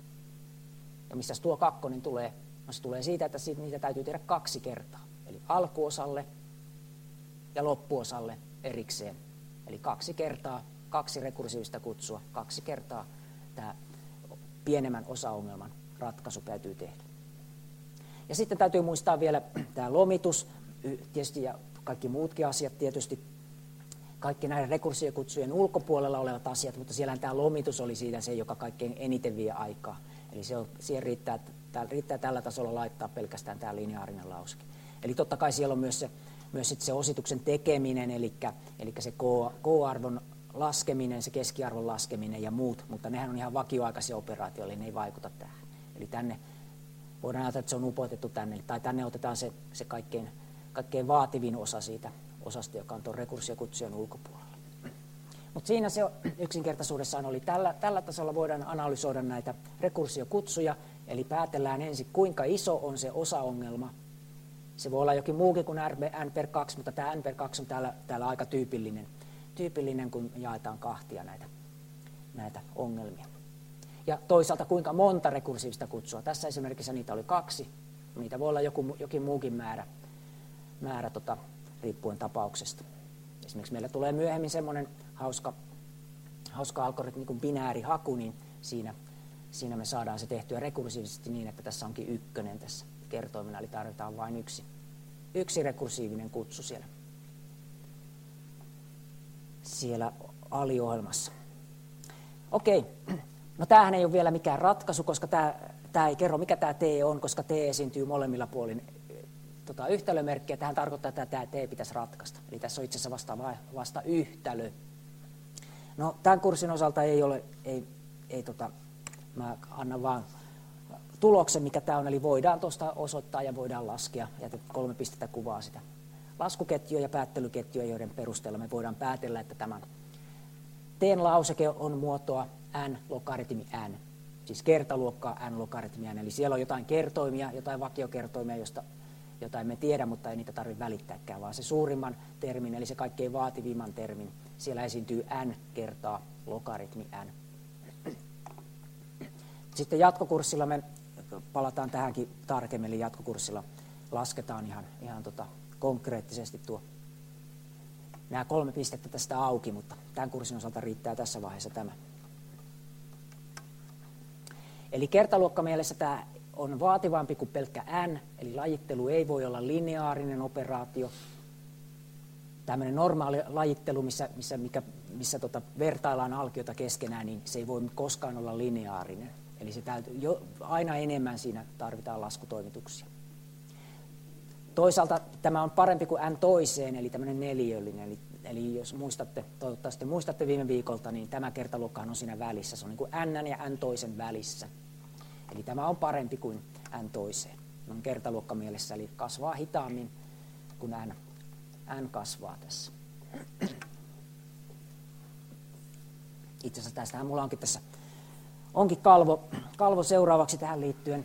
Ja mistä tuo kakkonen tulee? No se tulee siitä, että niitä täytyy tehdä kaksi kertaa. Eli alkuosalle ja loppuosalle erikseen. Eli kaksi kertaa, kaksi rekursiivista kutsua, kaksi kertaa tämä pienemmän osaongelman ratkaisu täytyy tehdä. Ja sitten täytyy muistaa vielä tämä lomitus, tietysti ja kaikki muutkin asiat tietysti, kaikki näiden rekursiokutsujen ulkopuolella olevat asiat, mutta siellähän tämä lomitus oli siitä se, joka kaikkein eniten vie aikaa. Eli se on, siihen riittää, riittää tällä tasolla laittaa pelkästään tämä lineaarinen lauseke. Eli totta kai siellä on myös se Myös sit se osituksen tekeminen, eli, eli se K-arvon laskeminen, se keskiarvon laskeminen ja muut, mutta nehän on ihan vakioaikaisia operaatioita, eli ne ei vaikuta tähän. Eli tänne voidaan ajatella, että se on upotettu tänne, tai tänne otetaan se, se kaikkein, kaikkein vaativin osa siitä osasta, joka on tuon rekursiokutsujen ulkopuolella. Mutta siinä se yksinkertaisuudessaan oli, tällä, tällä tasolla voidaan analysoida näitä rekursiokutsuja, eli päätellään ensin, kuinka iso on se osaongelma. Se voi olla jokin muukin kuin n per kaksi, mutta tämä n per kaksi on täällä, täällä aika tyypillinen, tyypillinen, kun jaetaan kahtia näitä, näitä ongelmia. Ja toisaalta kuinka monta rekursiivista kutsua. Tässä esimerkiksi niitä oli kaksi. Niitä voi olla joku, jokin muukin määrä, määrä tota, riippuen tapauksesta. Esimerkiksi meillä tulee myöhemmin semmoinen hauska, hauska algoritmi kuin binäärihaku, niin siinä, siinä me saadaan se tehtyä rekursiivisesti niin, että tässä onkin ykkönen tässä kertoimena, eli tarvitaan vain yksi, yksi rekursiivinen kutsu siellä, siellä aliohjelmassa. Okei, no tämähän ei ole vielä mikään ratkaisu, koska tämä, tämä ei kerro, mikä tämä t on, koska t esiintyy molemmilla puolin tota, yhtälömerkkiä. Tähän tarkoittaa, että tämä t pitäisi ratkaista. Eli tässä on itse asiassa vasta, vasta yhtälö. No tämän kurssin osalta ei ole, ei, ei tota, mä annan vaan tuloksen, mikä tämä on, eli voidaan tuosta osoittaa ja voidaan laskea, ja kolme pistettä kuvaa sitä laskuketjua ja päättelyketjua, joiden perusteella me voidaan päätellä, että tämän T:n lauseke on muotoa n logaritmi n, siis kertaluokkaa n logaritmi n, eli siellä on jotain kertoimia, jotain vakiokertoimia, josta jotain me tiedä, mutta ei niitä tarvitse välittääkään, vaan se suurimman termin, eli se kaikkein vaativimman termin, siellä esiintyy n kertaa logaritmi n. Sitten jatkokurssilla me palataan tähänkin tarkemmin, eli jatkokurssilla lasketaan ihan, ihan tota konkreettisesti tuo nämä kolme pistettä tästä auki, mutta tämän kurssin osalta riittää tässä vaiheessa tämä. Eli kertaluokkamielessä tämä on vaativampi kuin pelkkä n, eli lajittelu ei voi olla lineaarinen operaatio. Tämmöinen normaali lajittelu, missä, missä, mikä, missä tota vertaillaan alkioita keskenään, niin se ei voi koskaan olla lineaarinen. Eli se täytyy, jo, aina enemmän siinä tarvitaan laskutoimituksia. Toisaalta tämä on parempi kuin n toiseen, eli tämmöinen neliöllinen. Eli, eli jos muistatte, toivottavasti muistatte viime viikolta, niin tämä kertaluokkahan on siinä välissä. Se on niin kuin n ja n toisen välissä. Eli tämä on parempi kuin n toiseen. On kertaluokkamielessä, eli kasvaa hitaammin kuin n, n kasvaa tässä. Itse asiassa tästähän mulla onkin tässä onkin kalvo, kalvo seuraavaksi tähän liittyen.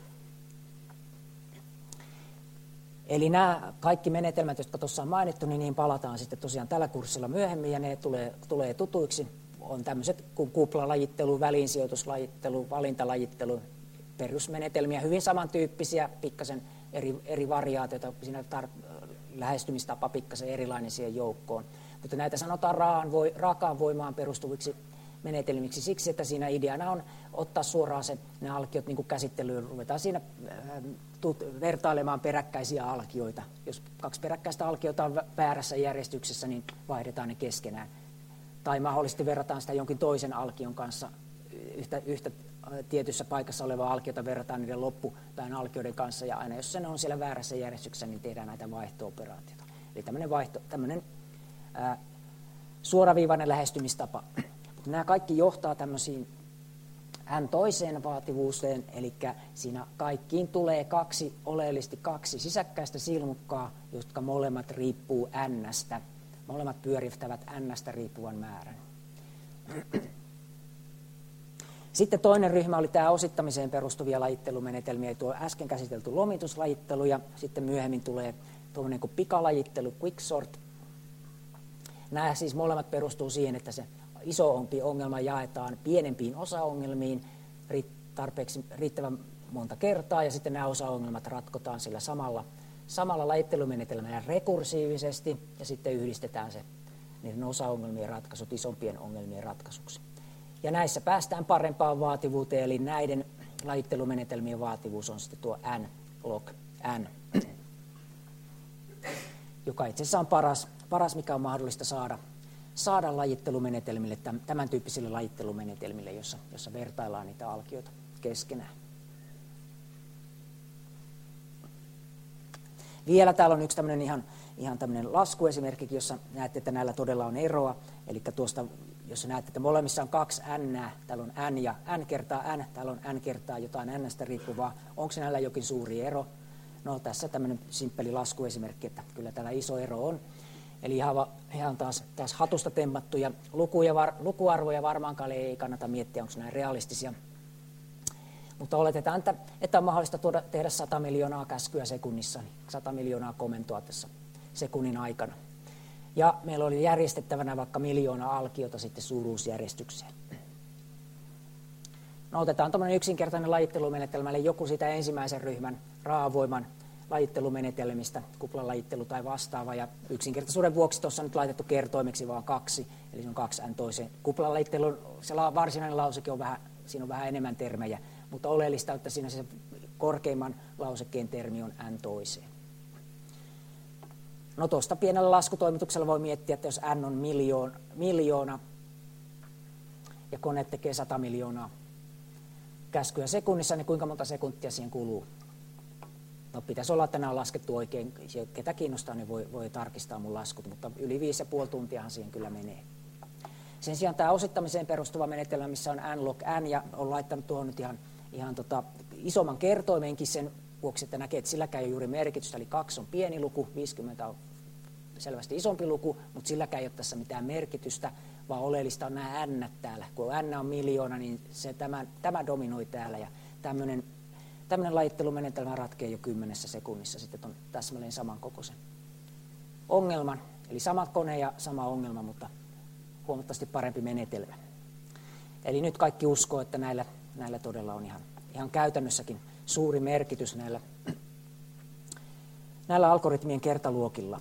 Eli nämä kaikki menetelmät, jotka tuossa on mainittu, niin niihin palataan sitten tosiaan tällä kurssilla myöhemmin, ja ne tulee, tulee tutuiksi. On tämmöiset kuin kuplalajittelu, väliinsijoituslajittelu, valintalajittelu, perusmenetelmiä, hyvin samantyyppisiä, pikkasen eri, eri variaatioita, siinä tar- lähestymistapa pikkasen erilainen siihen joukkoon. Mutta näitä sanotaan raan, voi, raakaan voimaan perustuviksi menetelmiksi siksi, että siinä ideana on ottaa suoraan se, ne alkiot niin kuin käsittelyyn. Ruvetaan siinä äh, tut, vertailemaan peräkkäisiä alkioita. Jos kaksi peräkkäistä alkiota on väärässä järjestyksessä, niin vaihdetaan ne keskenään. Tai mahdollisesti verrataan sitä jonkin toisen alkion kanssa, yhtä, yhtä tietyssä paikassa olevaa alkiota verrataan niiden loppupäin alkioiden kanssa, ja aina jos se on siellä väärässä järjestyksessä, niin tehdään näitä vaihto-operaatioita. Eli tämmöinen, vaihto, tämmöinen ää, suoraviivainen lähestymistapa. Nämä kaikki johtaa tämmöisiin n toiseen vaativuuteen, eli siinä kaikkiin tulee kaksi, oleellisesti kaksi sisäkkäistä silmukkaa, jotka molemmat riippuu n-stä. Molemmat pyörittävät n-stä riippuvan määrän. Sitten toinen ryhmä oli tämä osittamiseen perustuvia lajittelumenetelmiä, tuo äsken käsitelty lomituslajittelu, ja sitten myöhemmin tulee tuommoinen kuin pikalajittelu, quicksort. Nämä siis molemmat perustuu siihen, että se isompi ongelma jaetaan pienempiin osaongelmiin tarpeeksi riittävän monta kertaa, ja sitten nämä osaongelmat ratkotaan sillä samalla, samalla lajittelumenetelmällä rekursiivisesti, ja sitten yhdistetään se niiden osaongelmien ratkaisut isompien ongelmien ratkaisuksi. Ja näissä päästään parempaan vaativuuteen, eli näiden lajittelumenetelmien vaativuus on sitten tuo n log n, joka itse asiassa on paras, paras mikä on mahdollista saada, saada lajittelumenetelmille, tämän tyyppisille lajittelumenetelmille, jossa, jossa vertaillaan niitä alkioita keskenään. Vielä täällä on yksi tämmöinen ihan, ihan tämmöinen laskuesimerkki, jossa näette, että näillä todella on eroa, eli tuosta jos näette, että molemmissa on kaksi n, täällä on n ja n kertaa n, täällä on n kertaa jotain n-stä riippuvaa, onko näillä jokin suuri ero? No tässä tämmöinen simppeli laskuesimerkki, että kyllä täällä iso ero on. Eli ihan, ihan taas, taas hatusta temmattuja lukuja, var, lukuarvoja varmaankaan ei kannata miettiä, onko nämä realistisia. Mutta oletetaan, että, että on mahdollista tuoda, tehdä sata miljoonaa käskyä sekunnissa, niin sata miljoonaa komentoa tässä sekunnin aikana. Ja meillä oli järjestettävänä vaikka miljoona alkiota sitten suuruusjärjestykseen. No otetaan tuommoinen yksinkertainen lajittelumenetelmä, eli joku sitä ensimmäisen ryhmän raavoiman lajittelumenetelmistä, kuplalajittelu tai vastaava. Ja yksinkertaisuuden vuoksi tuossa on nyt laitettu kertoimeksi vaan kaksi, eli se on kaksi n toiseen. Kuplalajittelun se varsinainen lauseke on vähän, siinä on vähän enemmän termejä, mutta oleellista on, että siinä se korkeimman lausekkeen termi on n toiseen. No tuosta pienellä laskutoimituksella voi miettiä, että jos n on miljoona, miljoona ja kone tekee sata miljoonaa käskyä sekunnissa, niin kuinka monta sekuntia siihen kuluu? No pitäisi olla, että nämä on laskettu oikein. Ketä kiinnostaa, niin voi, voi tarkistaa mun laskut, mutta yli viisi ja puoli tuntiahan siihen kyllä menee. Sen sijaan tämä osittamiseen perustuva menetelmä, missä on n log n, ja on laittanut tuohon nyt ihan, ihan tota, isomman kertoimenkin sen vuoksi, että näkee, että silläkään ei ole juuri merkitystä, eli kaksi on pieni luku, viisikymmentä on selvästi isompi luku, mutta silläkään ei ole tässä mitään merkitystä, vaan oleellista on nämä n täällä. Kun n on miljoona, niin se, tämä, tämä dominoi täällä, ja tämmöinen, tämmöinen lajittelumenetelmä ratkeaa jo kymmenessä sekunnissa sitten on täsmälleen samankokoisen ongelman, eli sama kone ja sama ongelma, mutta huomattavasti parempi menetelmä. Eli nyt kaikki uskoo, että näillä, näillä todella on ihan, ihan käytännössäkin suuri merkitys näillä, näillä algoritmien kertaluokilla.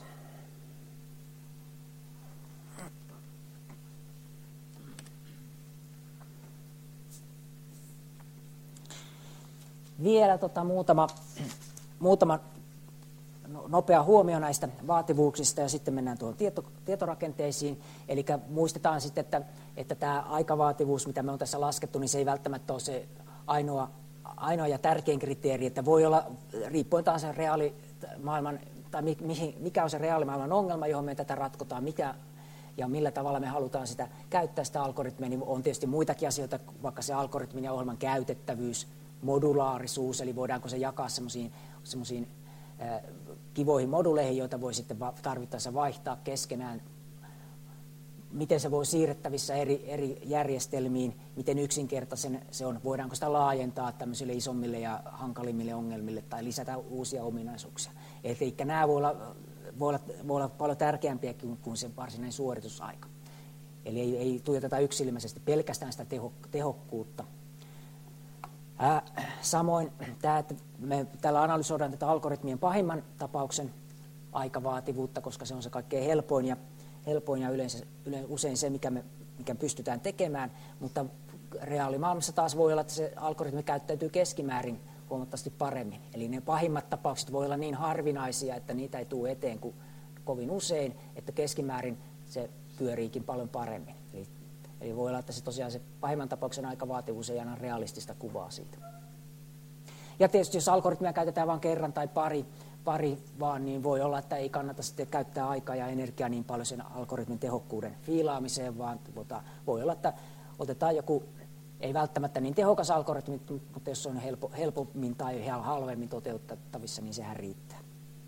Vielä tota, muutama, muutama nopea huomio näistä vaativuuksista ja sitten mennään tuohon tieto, tietorakenteisiin. Eli muistetaan sitten, että, että tämä aikavaativuus, mitä me on tässä laskettu, niin se ei välttämättä ole se ainoa, ainoa ja tärkein kriteeri, että voi olla, riippuen taas sen reaalimaailman, tai mikä on se reaalimaailman ongelma, johon me tätä ratkotaan, mikä ja millä tavalla me halutaan sitä käyttää sitä algoritmia, niin on tietysti muitakin asioita, vaikka se algoritmin ja ohjelman käytettävyys, modulaarisuus, eli voidaanko se jakaa semmoisiin semmoisiin kivoihin moduleihin, joita voi sitten tarvittaessa vaihtaa keskenään, miten se voi siirrettävissä eri, eri järjestelmiin, miten yksinkertaisen se on, voidaanko sitä laajentaa tämmöisille isommille ja hankalimmille ongelmille tai lisätä uusia ominaisuuksia. Eli nämä voi olla, voi olla, voi olla paljon tärkeämpiä kuin, kuin se varsinainen suoritusaika. Eli ei, ei tuijoteta yksilmäisesti pelkästään sitä teho, tehokkuutta. Ää, samoin tämä, että me täällä analysoidaan tätä algoritmien pahimman tapauksen aikavaativuutta, koska se on se kaikkein helpoin ja, helpoin ja yleensä, yleensä, usein se, mikä me mikä pystytään tekemään, mutta reaalimaailmassa taas voi olla, että se algoritmi käyttäytyy keskimäärin huomattavasti paremmin. Eli ne pahimmat tapaukset voi olla niin harvinaisia, että niitä ei tule eteen kuin kovin usein, että keskimäärin se pyöriikin paljon paremmin. Eli, eli voi olla, että se tosiaan se pahimman tapauksen aikavaativuus ei anna realistista kuvaa siitä. Ja tietysti jos algoritmia käytetään vain kerran tai pari, pari vaan, niin voi olla, että ei kannata sitten käyttää aikaa ja energiaa niin paljon sen algoritmin tehokkuuden fiilaamiseen, vaan tota, voi olla, että otetaan joku, ei välttämättä niin tehokas algoritmi, mutta jos se on helpo, helpommin tai halvemmin toteutettavissa, niin sehän riittää.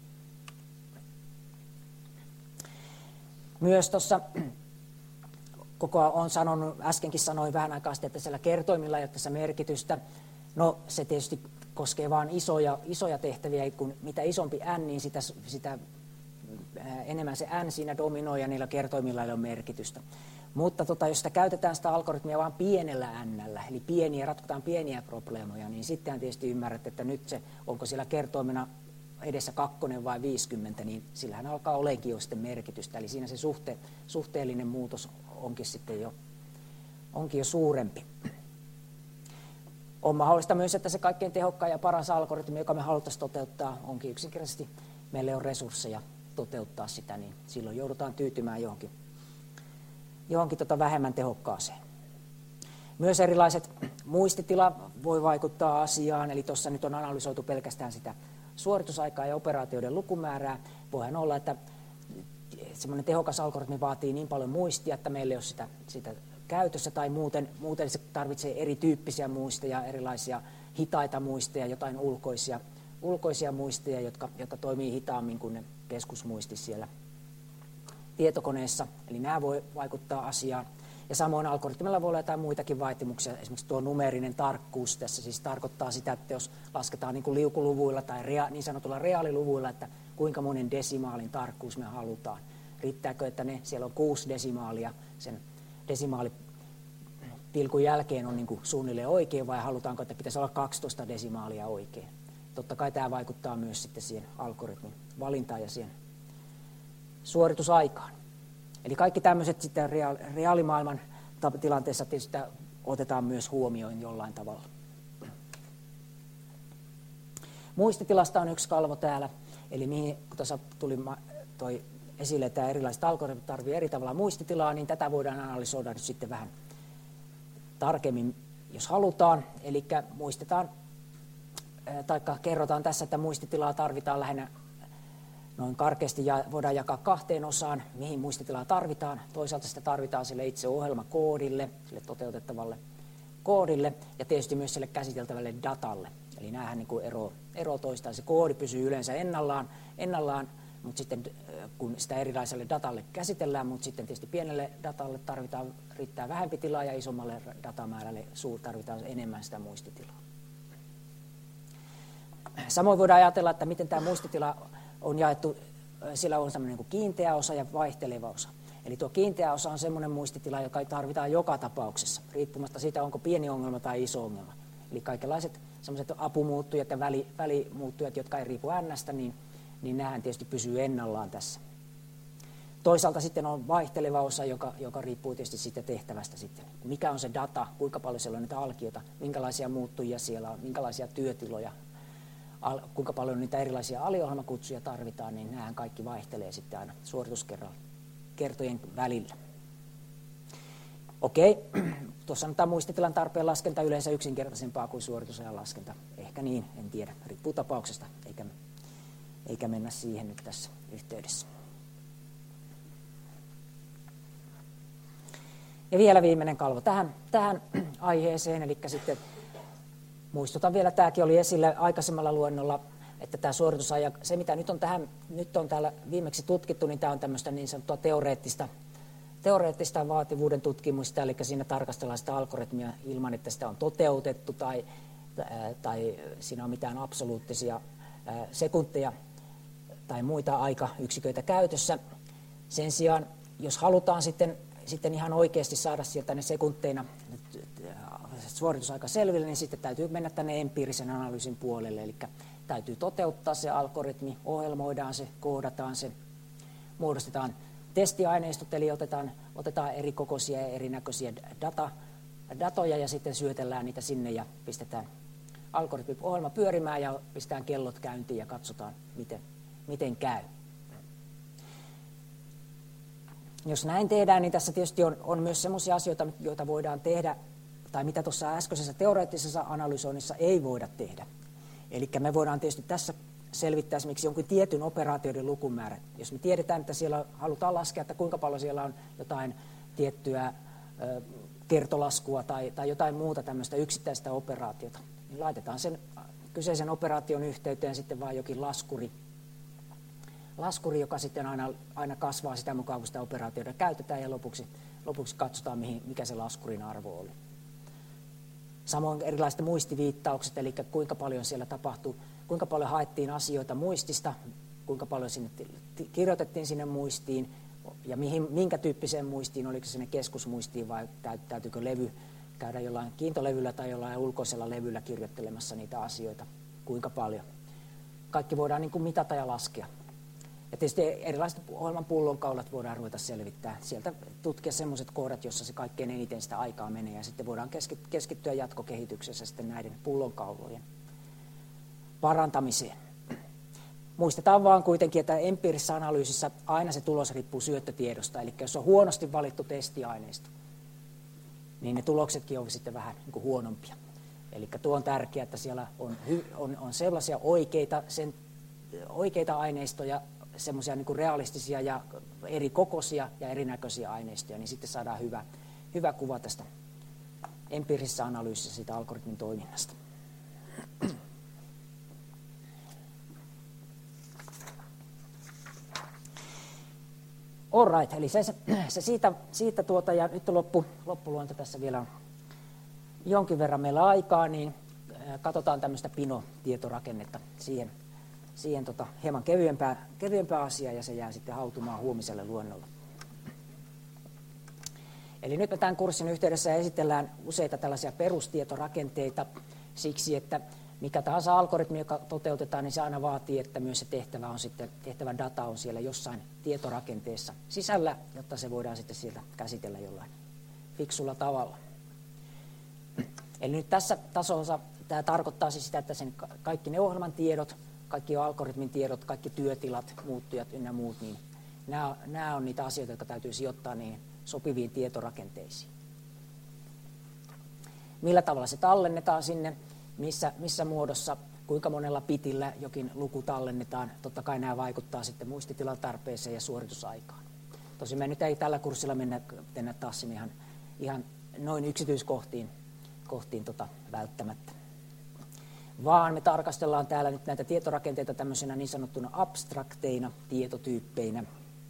Myös tuossa koko ajan olen sanonut, äskenkin sanoin vähän aikaa sitten, että siellä kertoimilla ei ole tässä merkitystä. No se tietysti koskee vain isoja, isoja tehtäviä, kun mitä isompi n, niin sitä, sitä enemmän se n siinä dominoi ja niillä kertoimilla ei ole merkitystä. Mutta tota, jos sitä käytetään sitä algoritmia vain pienellä n-llä, eli pieniä, ratkotaan pieniä probleemoja, niin sitten tietysti ymmärrät, että nyt se, onko siellä kertoimena edessä kakkonen vai viisikymmentä, niin sillähän alkaa oleekin jo sitten merkitystä. Eli siinä se suhte, suhteellinen muutos onkin sitten jo, onkin jo suurempi. On mahdollista myös, että se kaikkein tehokkain ja paras algoritmi, joka me haluttaisiin toteuttaa, onkin yksinkertaisesti, meillä on resursseja toteuttaa sitä, niin silloin joudutaan tyytymään johonkin, johonkin tota vähemmän tehokkaaseen. Myös erilaiset muistitila voi vaikuttaa asiaan, eli tuossa nyt on analysoitu pelkästään sitä suoritusaikaa ja operaatioiden lukumäärää. Voihan olla, että semmoinen tehokas algoritmi vaatii niin paljon muistia, että meillä ei ole sitä, sitä käytössä, tai muuten, muuten se tarvitsee erityyppisiä muisteja, erilaisia hitaita muisteja, jotain ulkoisia, ulkoisia muisteja, jotka, jotka toimii hitaammin kuin ne keskusmuisti siellä tietokoneessa. Eli nämä voi vaikuttaa asiaan. Ja samoin algoritmilla voi olla jotain muitakin vaatimuksia. Esimerkiksi tuo numeerinen tarkkuus tässä siis tarkoittaa sitä, että jos lasketaan niin kuin liukuluvuilla tai rea, niin sanotulla reaaliluvuilla, että kuinka monen desimaalin tarkkuus me halutaan. Riittääkö, että ne, siellä on kuusi desimaalia sen desimaalipilkun jälkeen on niin kuin suunnilleen oikein, vai halutaanko, että pitäisi olla kaksitoista desimaalia oikein. Totta kai tämä vaikuttaa myös sitten siihen algoritmin valintaan ja siihen suoritusaikaan. Eli kaikki tämmöiset sitten reaalimaailman tilanteessa tietysti otetaan myös huomioon jollain tavalla. Muistitilasta on yksi kalvo täällä, eli mihin, kun tuossa tuli toi esille, että erilaiset algoritmit tarvitsevat eri tavalla muistitilaa, niin tätä voidaan analysoida nyt sitten vähän tarkemmin, jos halutaan. Eli muistetaan, tai kerrotaan tässä, että muistitilaa tarvitaan lähinnä noin karkeasti ja voidaan jakaa kahteen osaan, mihin muistitilaa tarvitaan. Toisaalta sitä tarvitaan sille itse ohjelmakoodille, sille toteutettavalle koodille, ja tietysti myös sille käsiteltävälle datalle. Eli näähän niin kuin ero, ero toistaan. Se koodi pysyy yleensä ennallaan, ennallaan, mutta sitten kun sitä erilaiselle datalle käsitellään, mutta sitten tietysti pienelle datalle tarvitaan, riittää vähempi tilaa, ja isommalle datamäärälle suur tarvitaan enemmän sitä muistitilaa. Samoin voidaan ajatella, että miten tämä muistitila on jaettu, sillä on sellainen niin kiinteä osa ja vaihteleva osa. Eli tuo kiinteä osa on semmoinen muistitila, joka tarvitaan joka tapauksessa, riippumatta siitä, onko pieni ongelma tai iso ongelma. Eli kaikenlaiset sellaiset apumuuttujat ja väli, välimuuttujat, jotka ei riipu N:stä, niin, niin nämähän tietysti pysyy ennallaan tässä. Toisaalta sitten on vaihteleva osa, joka, joka riippuu tietysti siitä tehtävästä sitten. Mikä on se data, kuinka paljon siellä on niitä alkiota, minkälaisia muuttujia siellä on, minkälaisia työtiloja, kuinka paljon niitä erilaisia aliohjelmakutsuja tarvitaan, niin nämähän kaikki vaihtelee sitten aina suorituskertojen välillä. Okei, tuossa on tämä muistitilan tarpeen laskenta yleensä yksinkertaisempaa kuin suoritusajan laskenta. Ehkä niin, en tiedä, riippuu tapauksesta, eikä, eikä mennä siihen nyt tässä yhteydessä. Ja vielä viimeinen kalvo tähän, tähän aiheeseen, eli sitten Muistutan vielä, tämäkin oli esillä aikaisemmalla luennolla, että tämä suoritusajan, se mitä nyt on, tähän, nyt on täällä viimeksi tutkittu, niin tämä on tämmöistä niin sanottua teoreettista, teoreettista vaativuuden tutkimusta, eli siinä tarkastellaan sitä algoritmia ilman, että sitä on toteutettu tai, tai siinä on mitään absoluuttisia sekunteja tai muita aikayksiköitä käytössä. Sen sijaan, jos halutaan sitten, sitten ihan oikeasti saada sieltä ne sekunteina suoritusaika selville, niin sitten täytyy mennä tänne empiirisen analyysin puolelle, eli täytyy toteuttaa se algoritmi, ohjelmoidaan se, koodataan se, muodostetaan testiaineistot, eli otetaan, otetaan eri kokoisia ja erinäköisiä data, datoja ja sitten syötellään niitä sinne ja pistetään algoritmi-ohjelma pyörimään ja pistetään kellot käyntiin ja katsotaan, miten, miten käy. Jos näin tehdään, niin tässä tietysti on, on myös sellaisia asioita, joita voidaan tehdä, tai mitä tuossa äskeisessä teoreettisessa analysoinnissa ei voida tehdä. Eli me voidaan tietysti tässä selvittää esimerkiksi jonkun tietyn operaatioiden lukumäärä. Jos me tiedetään, että siellä halutaan laskea, että kuinka paljon siellä on jotain tiettyä ö, kertolaskua tai, tai jotain muuta tämmöistä yksittäistä operaatiota, niin laitetaan sen kyseisen operaation yhteyteen sitten vaan jokin laskuri, laskuri joka sitten aina, aina kasvaa sitä mukaan, kun sitä operaatiota käytetään, ja lopuksi, lopuksi katsotaan, mihin, mikä se laskurin arvo oli. Samoin erilaiset muistiviittaukset, eli kuinka paljon siellä tapahtui, kuinka paljon haettiin asioita muistista, kuinka paljon sinne kirjoitettiin sinne muistiin, ja mihin, minkä tyyppiseen muistiin, oliko se sinne keskusmuistiin vai täytyykö levy käydä jollain kiintolevyllä tai jollain ulkoisella levyllä kirjoittelemassa niitä asioita, kuinka paljon. Kaikki voidaan niin kuin mitata ja laskea. Ja tietysti erilaiset ohjelman pullonkaulat voidaan ruveta selvittää. Sieltä tutkia sellaiset kohdat, jossa se kaikkein eniten sitä aikaa menee, ja sitten voidaan keskittyä jatkokehityksessä sitten näiden pullonkaulojen parantamiseen. Muistetaan vaan kuitenkin, että empiirisessä analyysissä aina se tulos riippuu syöttötiedosta, eli jos on huonosti valittu testiaineisto, niin ne tuloksetkin ovat sitten vähän niin kuin huonompia. Eli tuo on tärkeää, että siellä on, on, on sellaisia oikeita, sen, oikeita aineistoja, semmoisia niin kuin realistisia ja eri kokoisia ja erinäköisiä aineistoja, niin sitten saadaan hyvä, hyvä kuva tästä empiirisessä analyysissä siitä algoritmin toiminnasta. Alright, eli se, se siitä, siitä tuota, ja nyt on loppu, loppuluonto, tässä vielä on jonkin verran meillä aikaa, niin katsotaan tämmöistä Pino-tietorakennetta siihen, siihen tota, hieman kevyempää, kevyempää asiaa, ja se jää sitten hautumaan huomiselle luennolle. Eli nyt me tämän kurssin yhteydessä esitellään useita tällaisia perustietorakenteita siksi, että mikä tahansa algoritmi, joka toteutetaan, niin se aina vaatii, että myös se tehtävä on sitten, tehtävän data on siellä jossain tietorakenteessa sisällä, jotta se voidaan sitten sieltä käsitellä jollain fiksulla tavalla. Eli nyt tässä tasossa tämä tarkoittaa siis sitä, että sen kaikki ne ohjelman tiedot, kaikki algoritmin tiedot, kaikki työtilat, muuttujat ynnä muut, niin nämä, nämä on niitä asioita, jotka täytyy sijoittaa niihin sopiviin tietorakenteisiin. Millä tavalla se tallennetaan sinne? Missä, missä muodossa, kuinka monella pitillä jokin luku tallennetaan. Totta kai nämä vaikuttaa sitten muistitilan tarpeeseen ja suoritusaikaan. Tosin me nyt ei tällä kurssilla mennä, mennä taas sinne ihan, ihan noin yksityiskohtiin kohtiin tota, välttämättä. Vaan me tarkastellaan täällä nyt näitä tietorakenteita tämmöisenä niin sanottuna abstrakteina tietotyyppeinä,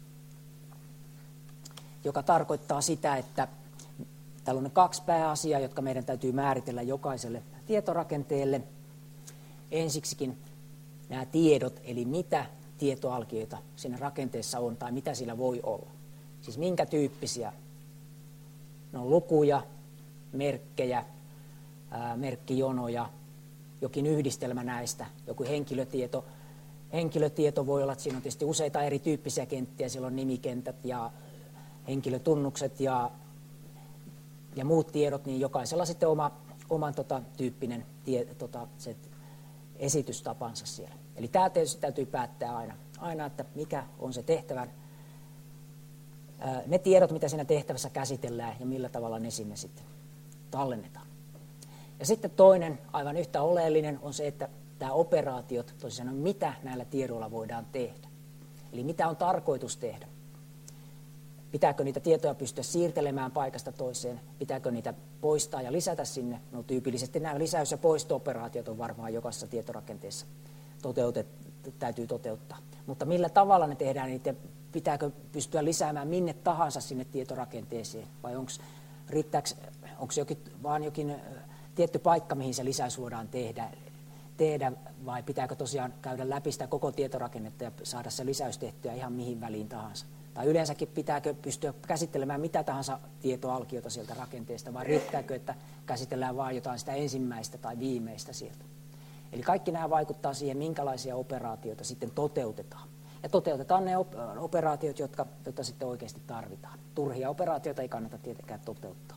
joka tarkoittaa sitä, että täällä on kaksi pääasiaa, jotka meidän täytyy määritellä jokaiselle tietorakenteelle. Ensiksikin nämä tiedot, eli mitä tietoalkioita siinä rakenteessa on tai mitä sillä voi olla. Siis minkä tyyppisiä. Ne on lukuja, merkkejä, ää, merkkijonoja, jokin yhdistelmä näistä, joku henkilötieto. Henkilötieto voi olla, että siinä on tietysti useita erityyppisiä kenttiä, siellä on nimikentät ja henkilötunnukset ja ja muut tiedot, niin jokaisella sitten oma, oman tota, tyyppinen tie, tota, se esitystapansa siellä. Eli tämä tietysti täytyy päättää aina, aina, että mikä on se tehtävän, ää, ne tiedot, mitä siinä tehtävässä käsitellään ja millä tavalla ne sinne sitten tallennetaan. Ja sitten toinen, aivan yhtä oleellinen, on se, että tämä operaatiot, tosiaan mitä näillä tiedoilla voidaan tehdä. Eli mitä on tarkoitus tehdä. Pitääkö niitä tietoja pystyä siirtelemään paikasta toiseen? Pitääkö niitä poistaa ja lisätä sinne? No tyypillisesti nämä lisäys- ja poisto-operaatiot on varmaan jokaisessa tietorakenteessa toteutet, täytyy toteuttaa. Mutta millä tavalla ne tehdään, niin pitääkö pystyä lisäämään minne tahansa sinne tietorakenteeseen? Vai onko onko jokin, vaan jokin tietty paikka, mihin se lisäys voidaan tehdä, tehdä, vai pitääkö tosiaan käydä läpi sitä koko tietorakennetta ja saada se lisäys tehtyä ihan mihin väliin tahansa? Tai yleensäkin pitääkö pystyä käsittelemään mitä tahansa tietoalkiota sieltä rakenteesta, vai riittääkö, että käsitellään vain jotain sitä ensimmäistä tai viimeistä sieltä? Eli kaikki nämä vaikuttaa siihen, minkälaisia operaatioita sitten toteutetaan. Ja toteutetaan ne operaatiot, jotka, jotka sitten oikeasti tarvitaan. Turhia operaatioita ei kannata tietenkään toteuttaa.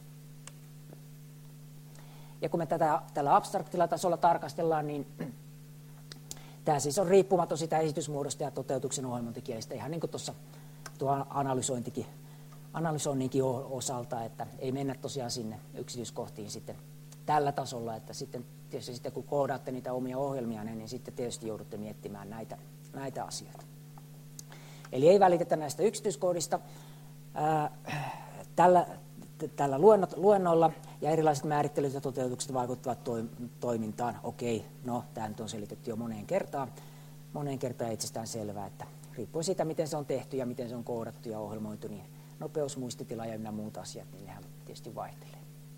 Ja kun me tätä tällä abstraktilla tasolla tarkastellaan, niin tämä siis on riippumaton sitä esitysmuodosta ja toteutuksen ohjelmointikielistä, ihan niin kuin tuossa tuo analysointikin, analysoinninkin osalta, että ei mennä tosiaan sinne yksityiskohtiin sitten tällä tasolla, että sitten, tietysti sitten kun koodaatte niitä omia ohjelmia, niin sitten tietysti joudutte miettimään näitä, näitä asioita. Eli ei välitetä näistä yksityiskohdista. Ää, tällä, tällä luennolla ja erilaiset määrittelyt ja toteutukset vaikuttavat toimintaan. Okei, no tämä nyt on selitetty jo moneen kertaan. Moneen kertaan itsestään selvää, että riippuen siitä, miten se on tehty ja miten se on koodattu ja ohjelmoitu, niin nopeus, muistitila ja nämä muut asiat, niin nehän tietysti vaihtelee.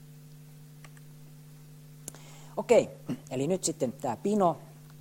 Okei, eli nyt sitten tämä Pino,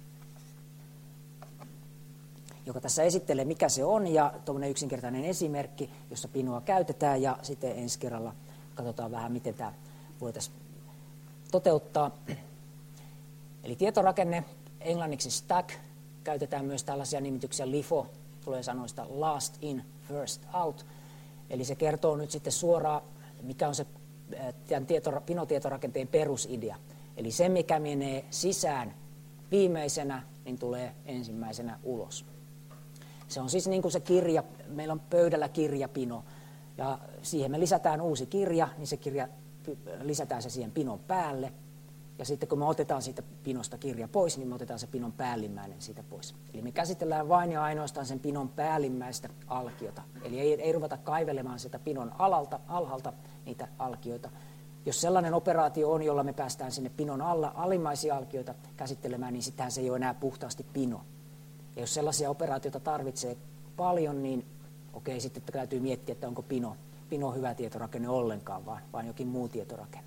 joka tässä esittelee, mikä se on, ja tuommoinen yksinkertainen esimerkki, jossa Pinoa käytetään, ja sitten ensi kerralla katsotaan vähän, miten tämä voitaisiin toteuttaa. Eli tietorakenne, englanniksi stack, käytetään myös tällaisia nimityksiä LIFO, tulee sanoista last in, first out, eli se kertoo nyt sitten suoraan, mikä on se tämän tieto, Pino-tietorakenteen perusidea. Eli se, mikä menee sisään viimeisenä, niin tulee ensimmäisenä ulos. Se on siis niin kuin se kirja, meillä on pöydällä kirjapino, ja siihen me lisätään uusi kirja, niin se kirja lisätään se siihen pinon päälle, ja sitten kun me otetaan siitä pinosta kirja pois, niin me otetaan se pinon päällimmäinen siitä pois. Eli me käsitellään vain ja ainoastaan sen pinon päällimmäistä alkiota, eli ei, ei ruveta kaivelemaan sitä pinon alalta, alhaalta niitä alkioita. Jos sellainen operaatio on, jolla me päästään sinne pinon alla alimmaisia alkioita käsittelemään, niin sittenhän se ei ole enää puhtaasti pino. Ja jos sellaisia operaatioita tarvitsee paljon, niin okei, sitten täytyy miettiä, että onko Pino, Pino hyvä tietorakenne ollenkaan, vaan, vaan jokin muu tietorakenne.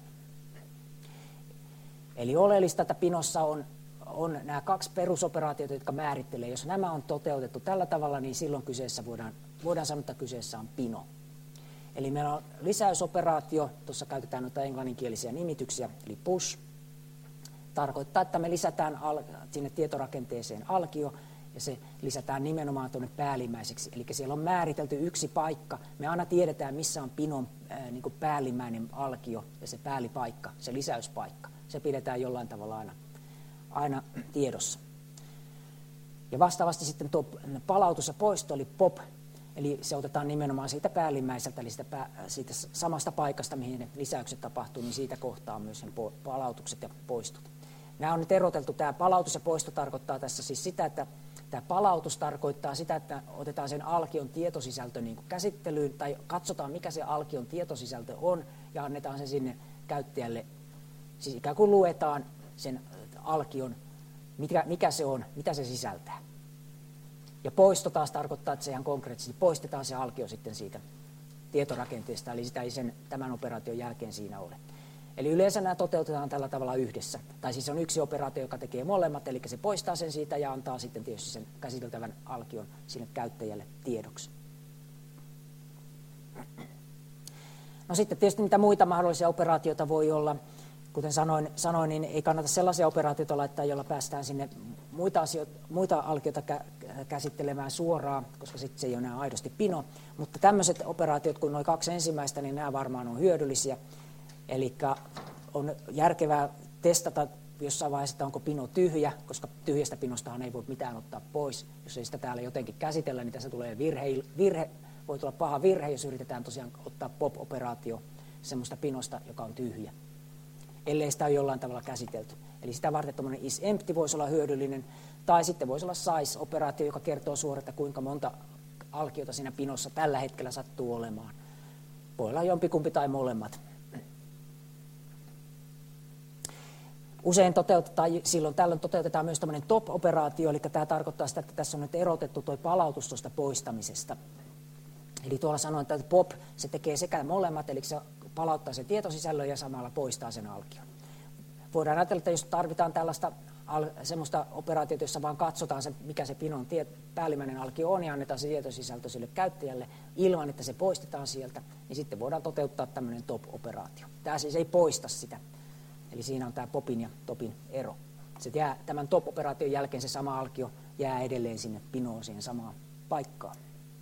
Eli oleellista, että Pinossa on, on nämä kaksi perusoperaatiota, jotka määrittelee. Jos nämä on toteutettu tällä tavalla, niin silloin kyseessä voidaan, voidaan sanoa, että kyseessä on Pino. Eli meillä on lisäysoperaatio, tuossa käytetään noita englanninkielisiä nimityksiä, eli push. Tarkoittaa, että me lisätään al- sinne tietorakenteeseen alkio, ja se lisätään nimenomaan tuonne päällimmäiseksi. Eli siellä on määritelty yksi paikka. Me aina tiedetään, missä on pinon ää, niin kuin päällimmäinen alkio ja se päällipaikka, se lisäyspaikka. Se pidetään jollain tavalla aina, aina tiedossa. Ja vastaavasti sitten tuo palautus ja poisto, eli pop, eli se otetaan nimenomaan siitä päällimmäiseltä, eli siitä, pää, siitä samasta paikasta, mihin ne lisäykset tapahtuu, niin siitä kohtaa myös sen palautukset ja poistot. Nämä on nyt eroteltu. Tämä palautus ja poisto tarkoittaa tässä siis sitä, että tämä palautus tarkoittaa sitä, että otetaan sen alkion tietosisältö niin kuin käsittelyyn, tai katsotaan, mikä se alkion tietosisältö on, ja annetaan se sinne käyttäjälle, siis ikään kuin luetaan sen alkion, mikä, mikä se on, mitä se sisältää. Ja poisto taas tarkoittaa, että se ihan konkreettisesti poistetaan se alkio sitten siitä tietorakenteesta, eli sitä ei sen, tämän operaation jälkeen siinä ole. Eli yleensä nämä toteutetaan tällä tavalla yhdessä. Tai siis on yksi operaatio, joka tekee molemmat, eli se poistaa sen siitä ja antaa sitten tietysti sen käsiteltävän alkion sinne käyttäjälle tiedoksi. No sitten tietysti mitä muita mahdollisia operaatioita voi olla. Kuten sanoin, sanoin niin ei kannata sellaisia operaatioita laittaa, joilla päästään sinne muita, asioita, muita alkioita kä- käsittelemään suoraan, koska sitten se ei ole enää aidosti pino. Mutta tämmöiset operaatiot kuin nuo kaksi ensimmäistä, niin nämä varmaan on hyödyllisiä. Eli on järkevää testata jossain vaiheessa, että onko pino tyhjä, koska tyhjästä pinostahan ei voi mitään ottaa pois. Jos ei sitä täällä jotenkin käsitellä, niin tässä tulee virhe, virhe voi tulla paha virhe, jos yritetään tosiaan ottaa pop-operaatio semmoista pinosta, joka on tyhjä, ellei sitä ole jollain tavalla käsitelty. Eli sitä varten tuommoinen isEmpty voisi olla hyödyllinen, tai sitten voisi olla size-operaatio, joka kertoo suoraan, että kuinka monta alkiota siinä pinossa tällä hetkellä sattuu olemaan. Voi olla jompikumpi tai molemmat. Usein toteutetaan, silloin tällöin toteutetaan myös tämmöinen top-operaatio, eli tämä tarkoittaa sitä, että tässä on nyt erotettu tuo palautus tuosta poistamisesta. Eli tuolla sanoin, että pop, se tekee sekä molemmat, eli se palauttaa sen tietosisällön ja samalla poistaa sen alkion. Voidaan ajatella, että jos tarvitaan tällaista semmoista operaatiota, jossa vaan katsotaan, se, mikä se pinon tie, päällimmäinen alkio on, ja annetaan se tietosisältö sille käyttäjälle ilman, että se poistetaan sieltä, niin sitten voidaan toteuttaa tämmöinen top-operaatio. Tämä siis ei poista sitä. Eli siinä on tämä popin ja topin ero. Se jää, tämän top-operaation jälkeen se sama alkio jää edelleen sinne pinoon, siihen samaan paikkaan.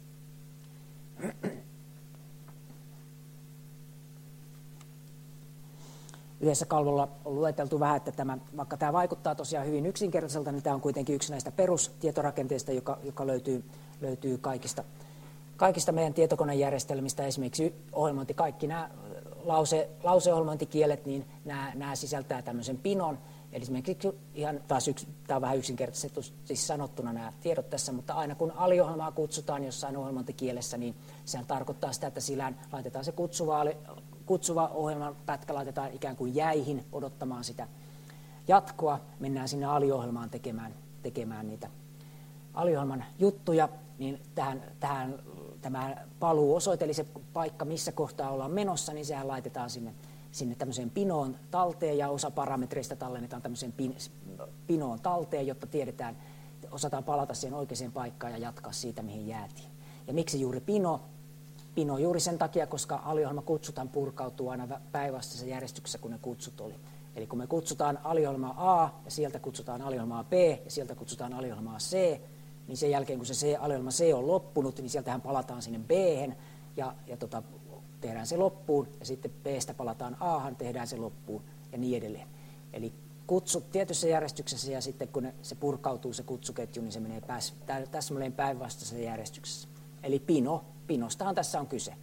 Yhdessä kalvolla on lueteltu vähän, että tämä, vaikka tämä vaikuttaa tosiaan hyvin yksinkertaiselta, niin tämä on kuitenkin yksi näistä perustietorakenteista, joka, joka löytyy, löytyy kaikista, kaikista meidän tietokonejärjestelmistä. Esimerkiksi ohjelmointi, kaikki nämä lause, lauseohjelmointikielet, niin nämä, nämä sisältää tämmöisen pinon. Eli esimerkiksi ihan taas yksi, tämä on vähän yksinkertaisesti siis sanottuna nämä tiedot tässä, mutta aina kun aliohjelmaa kutsutaan jossain ohjelmointikielessä, niin sehän tarkoittaa sitä, että sillä laitetaan se kutsuva, kutsuva ohjelman pätkä laitetaan ikään kuin jäihin odottamaan sitä jatkoa. Mennään sinne aliohjelmaan tekemään, tekemään niitä aliohjelman juttuja, niin tähän, tähän tämä paluuosoite, eli se paikka, missä kohtaa ollaan menossa, niin sehän laitetaan sinne sinne tämmöiseen pinoon talteen, ja osa parametreista tallennetaan tämmöiseen pin, pinoon talteen, jotta tiedetään, osataan palata siihen oikeaan paikkaan ja jatkaa siitä, mihin jäätiin. Ja miksi juuri pino? Pino juuri sen takia, koska aliohjelma kutsutaan purkautuu aina päinvastaisessa järjestyksessä, kun ne kutsut oli. Eli kun me kutsutaan aliohjelmaa A, ja sieltä kutsutaan aliohjelmaa B, ja sieltä kutsutaan aliohjelmaa C, niin sen jälkeen, kun se C, aliohjelma C on loppunut, niin sieltähän palataan sinne B:hen, ja, ja tota, tehdään se loppuun, ja sitten B:stä palataan A:han, tehdään se loppuun, ja niin edelleen. Eli kutsut tietyssä järjestyksessä, ja sitten kun ne, se purkautuu se kutsuketju, niin se menee pääs, täsmälleen päinvastaisessa järjestyksessä. Eli pino, pinostahan tässä on kyse.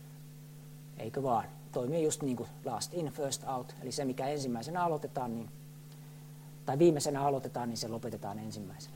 Eikö vaan? Toimii just niin kuin last in, first out, eli se mikä ensimmäisenä aloitetaan, niin, tai viimeisenä aloitetaan, niin se lopetetaan ensimmäisenä.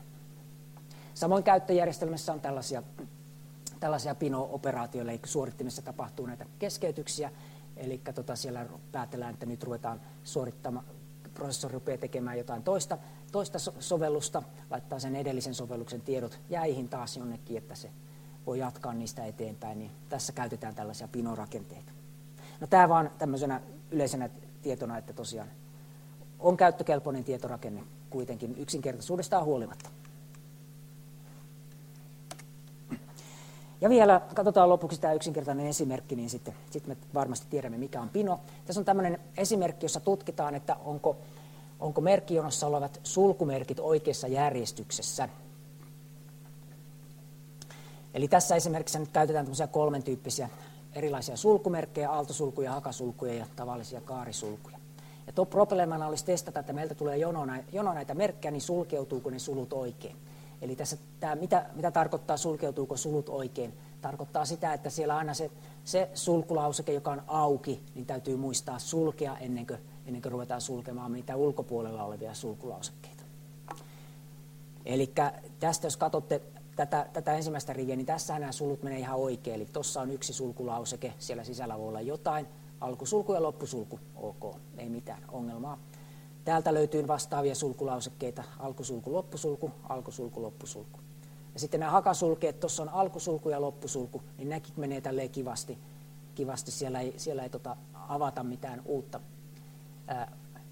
Samoin käyttöjärjestelmässä on tällaisia tällaisia pino-operaatioilla, eli suorittimessa tapahtuu näitä keskeytyksiä, eli tota siellä päätellään, että nyt ruvetaan suorittamaan, prosessori rupeaa tekemään jotain toista, toista so- sovellusta, laittaa sen edellisen sovelluksen tiedot jäihin taas jonnekin, että se voi jatkaa niistä eteenpäin, niin tässä käytetään tällaisia pino-rakenteita. No tämä vaan tämmöisenä yleisenä tietona, että tosiaan on käyttökelpoinen tietorakenne kuitenkin yksinkertaisuudestaan huolimatta. Ja vielä katsotaan lopuksi tämä yksinkertainen esimerkki, niin sitten, sitten me varmasti tiedämme, mikä on pino. Tässä on tämmöinen esimerkki, jossa tutkitaan, että onko, onko merkkijonossa olevat sulkumerkit oikeassa järjestyksessä. Eli tässä esimerkiksi nyt käytetään tämmöisiä kolmen tyyppisiä erilaisia sulkumerkkejä, aaltosulkuja, hakasulkuja ja tavallisia kaarisulkuja. Ja tuo probleemana olisi testata, että meiltä tulee jono, jono näitä merkkejä, niin sulkeutuuko ne sulut oikein. Eli tässä tämä, mitä, mitä tarkoittaa sulkeutuuko sulut oikein? Tarkoittaa sitä, että siellä aina se, se sulkulauseke, joka on auki, niin täytyy muistaa sulkea ennen kuin, ennen kuin ruvetaan sulkemaan niitä ulkopuolella olevia sulkulausekkeita. Eli tästä jos katsotte tätä, tätä ensimmäistä riviä, niin tässä nämä sulut menee ihan oikein. Eli tuossa on yksi sulkulauseke, siellä sisällä voi olla jotain, alkusulku ja loppusulku, ok, ei mitään ongelmaa. Täältä löytyy vastaavia sulkulausekkeita, alkusulku, loppusulku, alkusulku, loppusulku. Ja sitten nämä hakasulkeet, tuossa on alkusulku ja loppusulku, niin näkin menee tälleen kivasti. kivasti. Siellä ei, siellä ei tota, avata mitään uutta. Ää,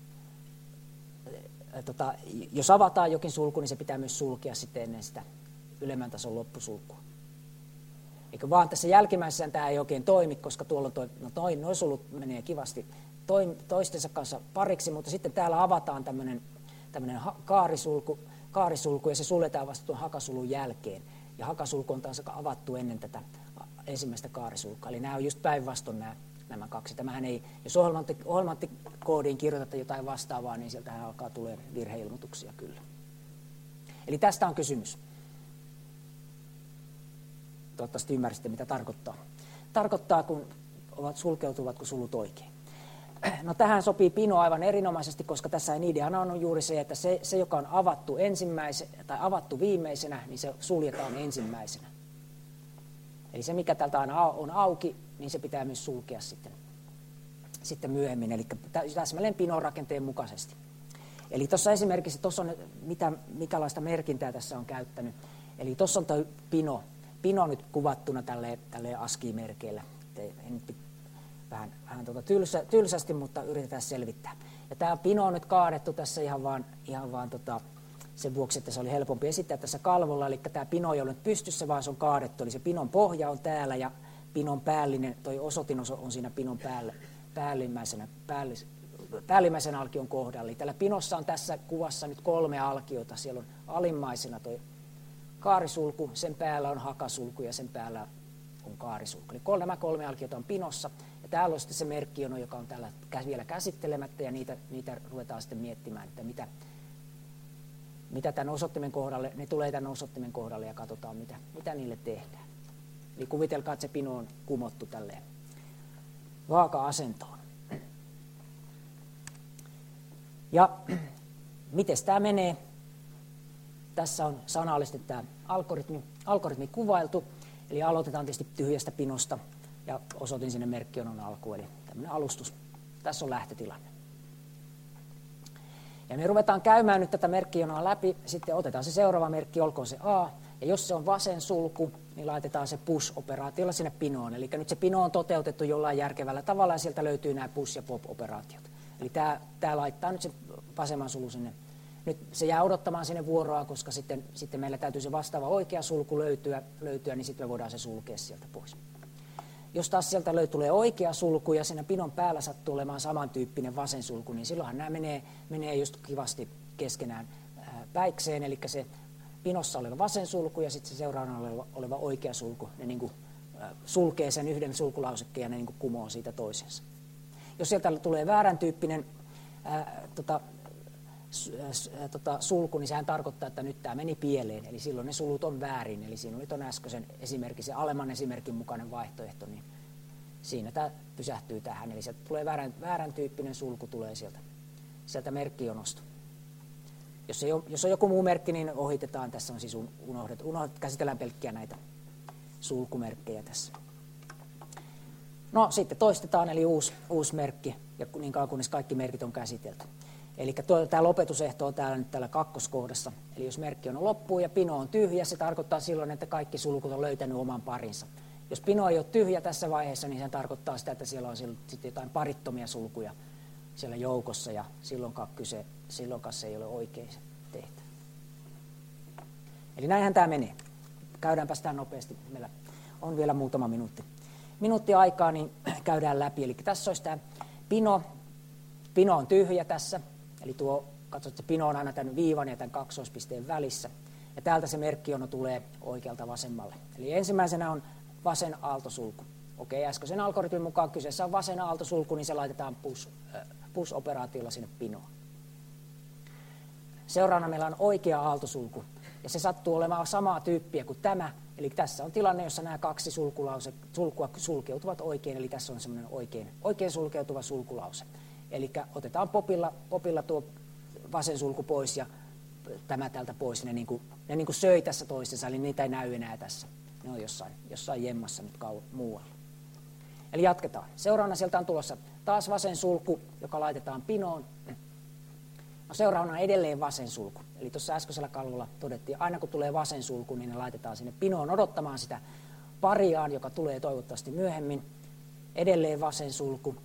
ää, tota, jos avataan jokin sulku, niin se pitää myös sulkea sitten ennen sitä ylemmän tason loppusulkua. Eikö vaan tässä jälkimmäisessä tämä ei oikein toimi, koska tuolla toi, no toi, noi sulut menee kivasti toistensa kanssa pariksi, mutta sitten täällä avataan tämmöinen, tämmöinen kaarisulku, kaarisulku ja se suljetaan vasta tuon hakasulun jälkeen. Ja hakasulku on taas avattu ennen tätä ensimmäistä kaarisulkua. Eli nämä on just päinvastoin nämä, nämä kaksi. Tämähän ei, jos ohjelmointikoodiin kirjoitatte jotain vastaavaa, niin sieltähän alkaa tulee virheilmoituksia kyllä. Eli tästä on kysymys. Toivottavasti ymmärsitte, mitä tarkoittaa. Tarkoittaa, kun ovat sulkeutuvatko sulut oikein. No tähän sopii pino aivan erinomaisesti, koska tässä ideana on juuri se, että se, se joka on avattu ensimmäisenä tai avattu viimeisenä, niin se suljetaan ensimmäisenä. Eli se, mikä täältä aina on auki, niin se pitää myös sulkea sitten, sitten myöhemmin, eli täsmälleen pinon rakenteen mukaisesti. Eli tuossa esimerkiksi, tuossa on, mitä, mikälaista merkintää tässä on käyttänyt. Eli tuossa on tuo pino, pino nyt kuvattuna tälleen, tälleen ASCII-merkeillä. Nyt vähän, vähän tuota tylsä, tylsästi, mutta yritetään selvittää. Ja tämä pino on nyt kaadettu tässä ihan vaan, ihan vaan tota, sen vuoksi, että se oli helpompi esittää tässä kalvolla. Eli tämä pino ei ole nyt pystyssä, vaan se on kaadettu. Eli se pinon pohja on täällä ja pinon päällinen, toi osoitin on siinä pinon päällä, päällimmäisenä, päällis, päällimmäisen alkion kohdalla. Eli tällä pinossa on tässä kuvassa nyt kolme alkiota. Siellä on alimmaisena toi kaarisulku, sen päällä on hakasulku ja sen päällä on kaarisulku. Eli nämä kolme alkiota on pinossa. Ja täällä on sitten se merkkijono, joka on täällä vielä käsittelemättä, ja niitä, niitä ruvetaan sitten miettimään, että mitä, mitä tämän osoittimen kohdalle, ne tulee tämän osoittimen kohdalle ja katsotaan, mitä, mitä niille tehdään. Eli kuvitelkaa, että se pino on kumottu tälleen vaaka-asentoon. Ja miten tämä menee? Tässä on sanallisesti tämä algoritmi, algoritmi kuvailtu. Eli aloitetaan tietysti tyhjästä pinosta ja osoitin sinne merkkionon alkuun. Eli tämmöinen alustus. Tässä on lähtötilanne. Ja me ruvetaan käymään nyt tätä merkkionoa läpi. Sitten otetaan se seuraava merkki, olkoon se A. Ja jos se on vasen sulku, niin laitetaan se push-operaatiolla sinne pinoon. Eli nyt se pino on toteutettu jollain järkevällä tavalla ja sieltä löytyy nämä push- ja pop-operaatiot. Eli tämä, tämä laittaa nyt se vasemman sulun sinne. Nyt se jää odottamaan sinne vuoroa, koska sitten, sitten meillä täytyy se vastaava oikea sulku löytyä, löytyä niin sitten me voidaan se sulkea sieltä pois. Jos taas sieltä löytyy tulee oikea sulku ja siinä pinon päällä sattuu olemaan samantyyppinen vasen sulku, niin silloinhan nämä menee, menee just kivasti keskenään ää, päikseen. Eli se pinossa oleva vasen sulku ja sitten se seuraavana oleva, oleva oikea sulku, ne niin kuin, ää, sulkee sen yhden sulkulausekkeen ja ne niin kuin kumoo siitä toisensa. Jos sieltä tulee väärän tyyppinen ää, tota, Tota, sulku, niin sehän tarkoittaa, että nyt tämä meni pieleen, eli silloin ne sulut on väärin, eli siinä oli tuon äskeisen esimerkin, se alemman esimerkin mukainen vaihtoehto, niin siinä tämä pysähtyy tähän, eli sieltä tulee väärän, väärän tyyppinen sulku tulee sieltä, sieltä merkkijonosta. Jos, ei ole, jos on joku muu merkki, niin ohitetaan, tässä on siis unohdet, unohdet, käsitellään pelkkiä näitä sulkumerkkejä tässä. No sitten toistetaan, eli uusi, uusi merkki, ja niin kauan kunnes kaikki merkit on käsitelty. Eli tämä lopetusehto on täällä nyt täällä kakkoskohdassa. Eli jos merkki on loppu ja pino on tyhjä, se tarkoittaa silloin, että kaikki sulkut on löytänyt oman parinsa. Jos pino ei ole tyhjä tässä vaiheessa, niin se tarkoittaa sitä, että siellä on sitten jotain parittomia sulkuja siellä joukossa, ja silloinkaan, kyse, silloinkaan se ei ole oikein tehtävä. Eli näinhän tämä menee. Käydäänpäs tämä nopeasti. Meillä on vielä muutama minuutti. Minuutti aikaa, niin käydään läpi. Eli tässä olisi tämä pino. Pino on tyhjä tässä. Eli tuo, katsot, että pino on aina tämän viivan ja tämän kaksoispisteen välissä. Ja täältä se merkkiono tulee oikealta vasemmalle. Eli ensimmäisenä on vasen aaltosulku. Okei, äskeisen algoritmin mukaan kyseessä on vasen aaltosulku, niin se laitetaan push, äh, push-operaatiolla sinne pinoon. Seuraavana meillä on oikea aaltosulku. Ja se sattuu olemaan samaa tyyppiä kuin tämä. Eli tässä on tilanne, jossa nämä kaksi sulkulause, sulkua sulkeutuvat oikein. Eli tässä on semmoinen oikein, oikein sulkeutuva sulkulause. Eli otetaan popilla, popilla tuo vasen sulku pois ja tämä täältä pois. Ne, niin kuin, ne niin kuin söi tässä toistensa, eli niitä ei näy enää tässä. Ne on jossain, jossain jemmassa nyt kauan muualla. Eli jatketaan. Seuraavana sieltä on tulossa taas vasen sulku, joka laitetaan pinoon. No seuraavana edelleen vasen sulku. Eli tuossa äskeisellä kalvolla todettiin, aina kun tulee vasen sulku, niin ne laitetaan sinne pinoon odottamaan sitä pariaan, joka tulee toivottavasti myöhemmin. Edelleen vasen sulku.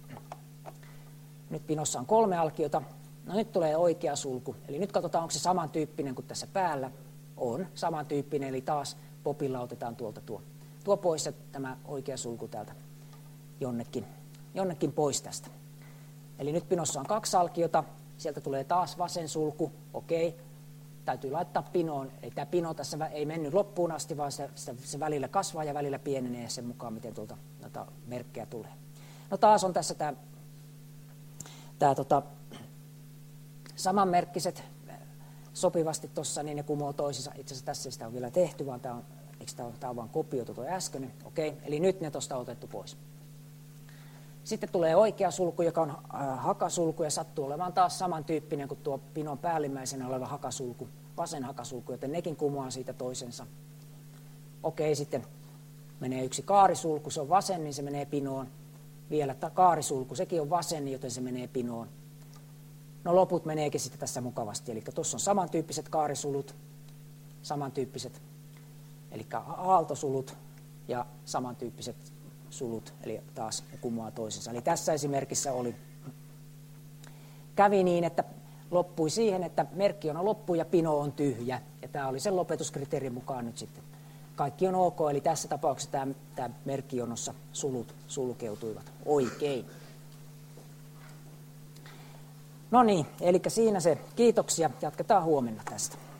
Nyt pinossa on kolme alkiota. No nyt tulee oikea sulku. Eli nyt katsotaan, onko se samantyyppinen kuin tässä päällä. On samantyyppinen, eli taas popilla otetaan tuolta tuo, tuo pois ja tämä oikea sulku täältä jonnekin, jonnekin pois tästä. Eli nyt pinossa on kaksi alkiota. Sieltä tulee taas vasen sulku. Okei, täytyy laittaa pinoon. Eli tämä pino tässä ei mennyt loppuun asti, vaan se, se, se välillä kasvaa ja välillä pienenee sen mukaan, miten tuolta noita merkkejä tulee. No taas on tässä tämä Tämä tota, samanmerkkiset sopivasti tuossa, niin ne kumoo toisissa. Itse asiassa tässä ei sitä ole vielä tehty, vaan tämä on, eikö tämä, on, tämä on vaan kopioitu tuo äskeinen. Okei, eli nyt ne tuosta on otettu pois. Sitten tulee oikea sulku, joka on äh, hakasulku ja sattuu olemaan taas samantyyppinen kuin tuo pinon päällimmäisenä oleva hakasulku, vasen hakasulku, joten nekin kumoaa siitä toisensa. Okei, sitten menee yksi kaarisulku, se on vasen, niin se menee pinoon. Vielä kaarisulku, sekin on vasen, joten se menee pinoon. No loput meneekin sitten tässä mukavasti, eli tuossa on samantyyppiset kaarisulut, samantyyppiset, eli aaltosulut ja samantyyppiset sulut, eli taas ne kumoaa toisensa. Eli tässä esimerkissä oli, kävi niin, että loppui siihen, että merkkijono loppui ja pino on tyhjä, ja tämä oli sen lopetuskriteerin mukaan nyt sitten. Kaikki on ok, eli tässä tapauksessa tämä, tämä merkkijonossa sulut sulkeutuivat oikein. No niin, eli siinä se. Kiitoksia. Jatketaan huomenna tästä.